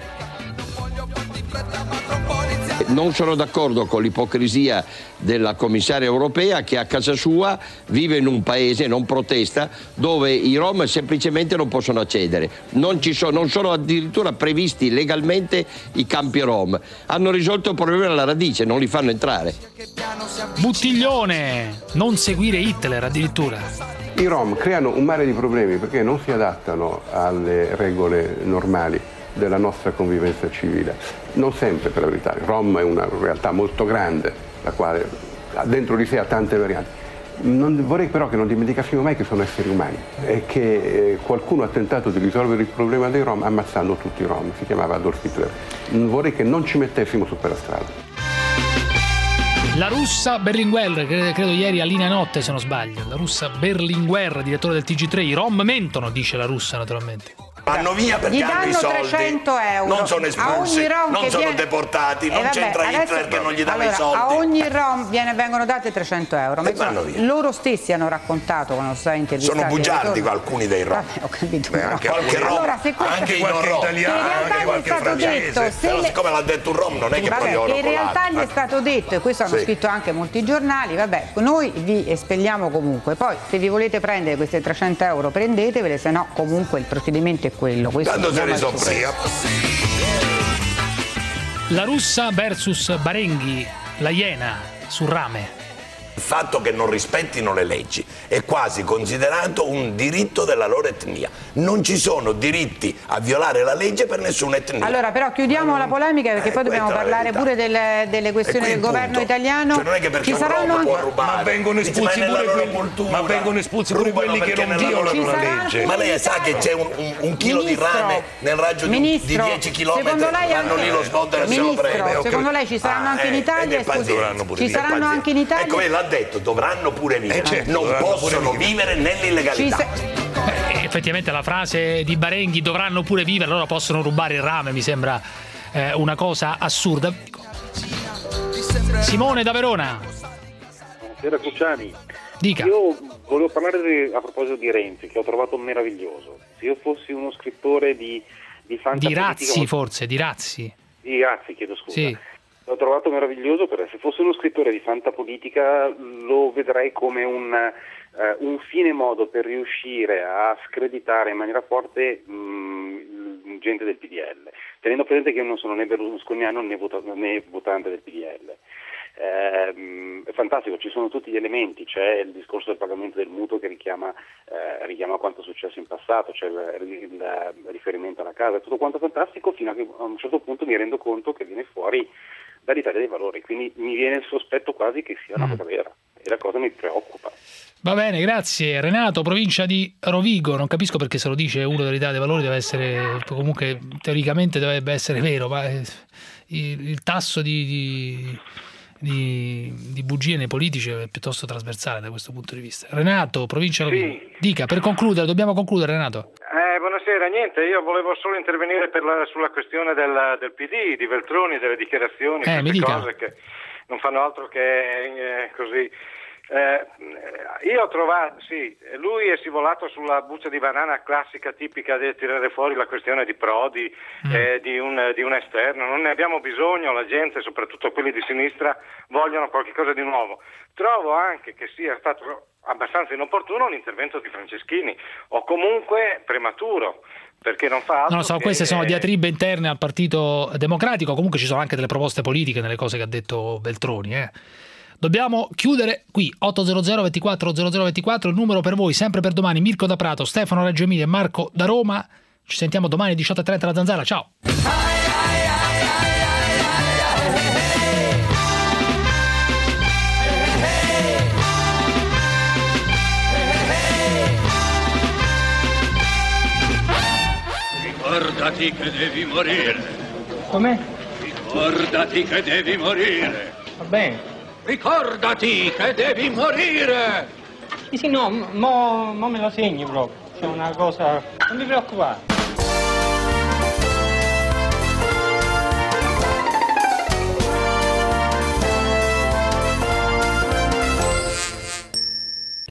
Non sono d'accordo con l'ipocrisia della commissaria europea che a casa sua vive in un paese, non protesta, dove i Rom semplicemente non possono accedere. Non, ci sono, non sono addirittura previsti legalmente i campi Rom. Hanno risolto il problema alla radice, non li fanno entrare. Buttiglione, non seguire Hitler addirittura. I Rom creano un mare di problemi perché non si adattano alle regole normali della nostra convivenza civile. Non sempre, per la verità. Il Rom è una realtà molto grande, la quale dentro di sé ha tante varianti. Non, vorrei però che non dimenticassimo mai che sono esseri umani e che eh, qualcuno ha tentato di risolvere il problema dei Rom ammazzando tutti i Rom. Si chiamava Adolf Hitler. Vorrei che non ci mettessimo su quella strada. La russa Berlinguer, credo ieri a Linea Notte se non sbaglio, la russa Berlinguer, direttore del T G tre, i Rom mentono, dice la russa naturalmente. Vanno via perché gli hanno i danno soldi, trecento euro. non sono espulsi, non sono viene... deportati, non eh vabbè, c'entra adesso... Hitler che non gli dava allora, i soldi. A ogni rom viene, vengono date trecento euro. Ma insomma, loro stessi hanno raccontato quando sono intervistati. Sono bugiardi alcuni dei rom. Vabbè, ho capito. Beh, anche qualche rom, allora, se questo... anche qualche italiano, anche qualche francese. Detto, Però le... siccome l'ha detto un rom non è che vabbè, poi è oro in realtà gli è stato detto, e questo hanno sì. scritto anche molti giornali, vabbè, noi vi espelliamo comunque, poi se vi volete prendere queste trecento euro prendetevele, se no comunque il procedimento è quello. Questo se ne so frega. La russa versus Barenghi, la Iena sul rame. Il fatto che non rispettino le leggi è quasi considerato un diritto della loro etnia. Non ci sono diritti a violare la legge per nessuna etnia. Allora, però chiudiamo la polemica perché eh, poi dobbiamo parlare pure delle, delle questioni del governo italiano. Cioè non è che perché ci un saranno rom può anche... rubare, ma vengono espulsi ma pure quelli, cultura, ma vengono espulsi pure quelli che non violano la legge. Ma lei sa che c'è un, un, un chilo Ministro, di rame nel raggio Ministro, di dieci chilometri, lei vanno lì lo svoltano e se lo prende. Secondo lei ci saranno ah, anche in eh, Italia? Eh, scusi, pure ci saranno anche in Italia? Ecco, lei l'ha detto, dovranno pure vivere, eh certo, non possono vivere nell'illegalità. Eh, effettivamente la frase di Barenghi, dovranno pure vivere, loro possono rubare il rame, mi sembra eh, una cosa assurda. Simone da Verona. Buonasera Cruciani. Dica. Io volevo parlare di, a proposito di Renzi, che ho trovato meraviglioso. Se io fossi uno scrittore di di Di Razzi forse, di Razzi. Di Razzi, chiedo scusa. Sì. L'ho trovato meraviglioso perché se fosse uno scrittore di fantapolitica lo vedrei come un, uh, un fine modo per riuscire a screditare in maniera forte mh, gente del P D L, tenendo presente che io non sono né berlusconiano né, vota- né votante del P D L. Eh, è fantastico, ci sono tutti gli elementi, c'è il discorso del pagamento del mutuo che richiama, eh, richiama quanto è successo in passato, c'è il, il, il riferimento alla casa, è tutto quanto fantastico fino a che a un certo punto mi rendo conto che viene fuori dall'Italia dei Valori, quindi mi viene il sospetto quasi che sia una cosa vera e la cosa mi preoccupa. Va bene, grazie. Renato, provincia di Rovigo, non capisco perché se lo dice uno dell'Italia dei Valori, deve essere, comunque teoricamente dovrebbe essere vero, ma il, il tasso di, di, di, di bugie nei politici è piuttosto trasversale da questo punto di vista. Renato, provincia di Rovigo, sì. Dica, per concludere, dobbiamo concludere Renato. Eh, buonasera, niente, io volevo solo intervenire per la, sulla questione del, del P D, di Veltroni, delle dichiarazioni, eh, queste cose che non fanno altro che eh, così. Eh, io ho trovato, sì, lui è scivolato sulla buccia di banana classica tipica di tirare fuori la questione di Prodi, mm. eh, di, un, di un esterno, non ne abbiamo bisogno, la gente, soprattutto quelli di sinistra, vogliono qualcosa di nuovo. Trovo anche che sia stato abbastanza inopportuno l'intervento di Franceschini, o comunque prematuro, perché non fa altro. Non lo so, che... queste sono diatribe interne al Partito Democratico, comunque ci sono anche delle proposte politiche nelle cose che ha detto Veltroni, eh. Dobbiamo chiudere qui. Otto zero zero ventiquattro zero zero ventiquattro, il numero per voi, sempre per domani. Mirko da Prato, Stefano Reggio Emilia e Marco da Roma. Ci sentiamo domani diciotto e trenta alla Zanzara. Ciao. Ricordati che devi morire. Com'è? Ricordati che devi morire. Va bene. Ricordati che devi morire! Sì, sì, no, mo, mo me lo segni proprio. C'è una cosa... Non mi preoccupare.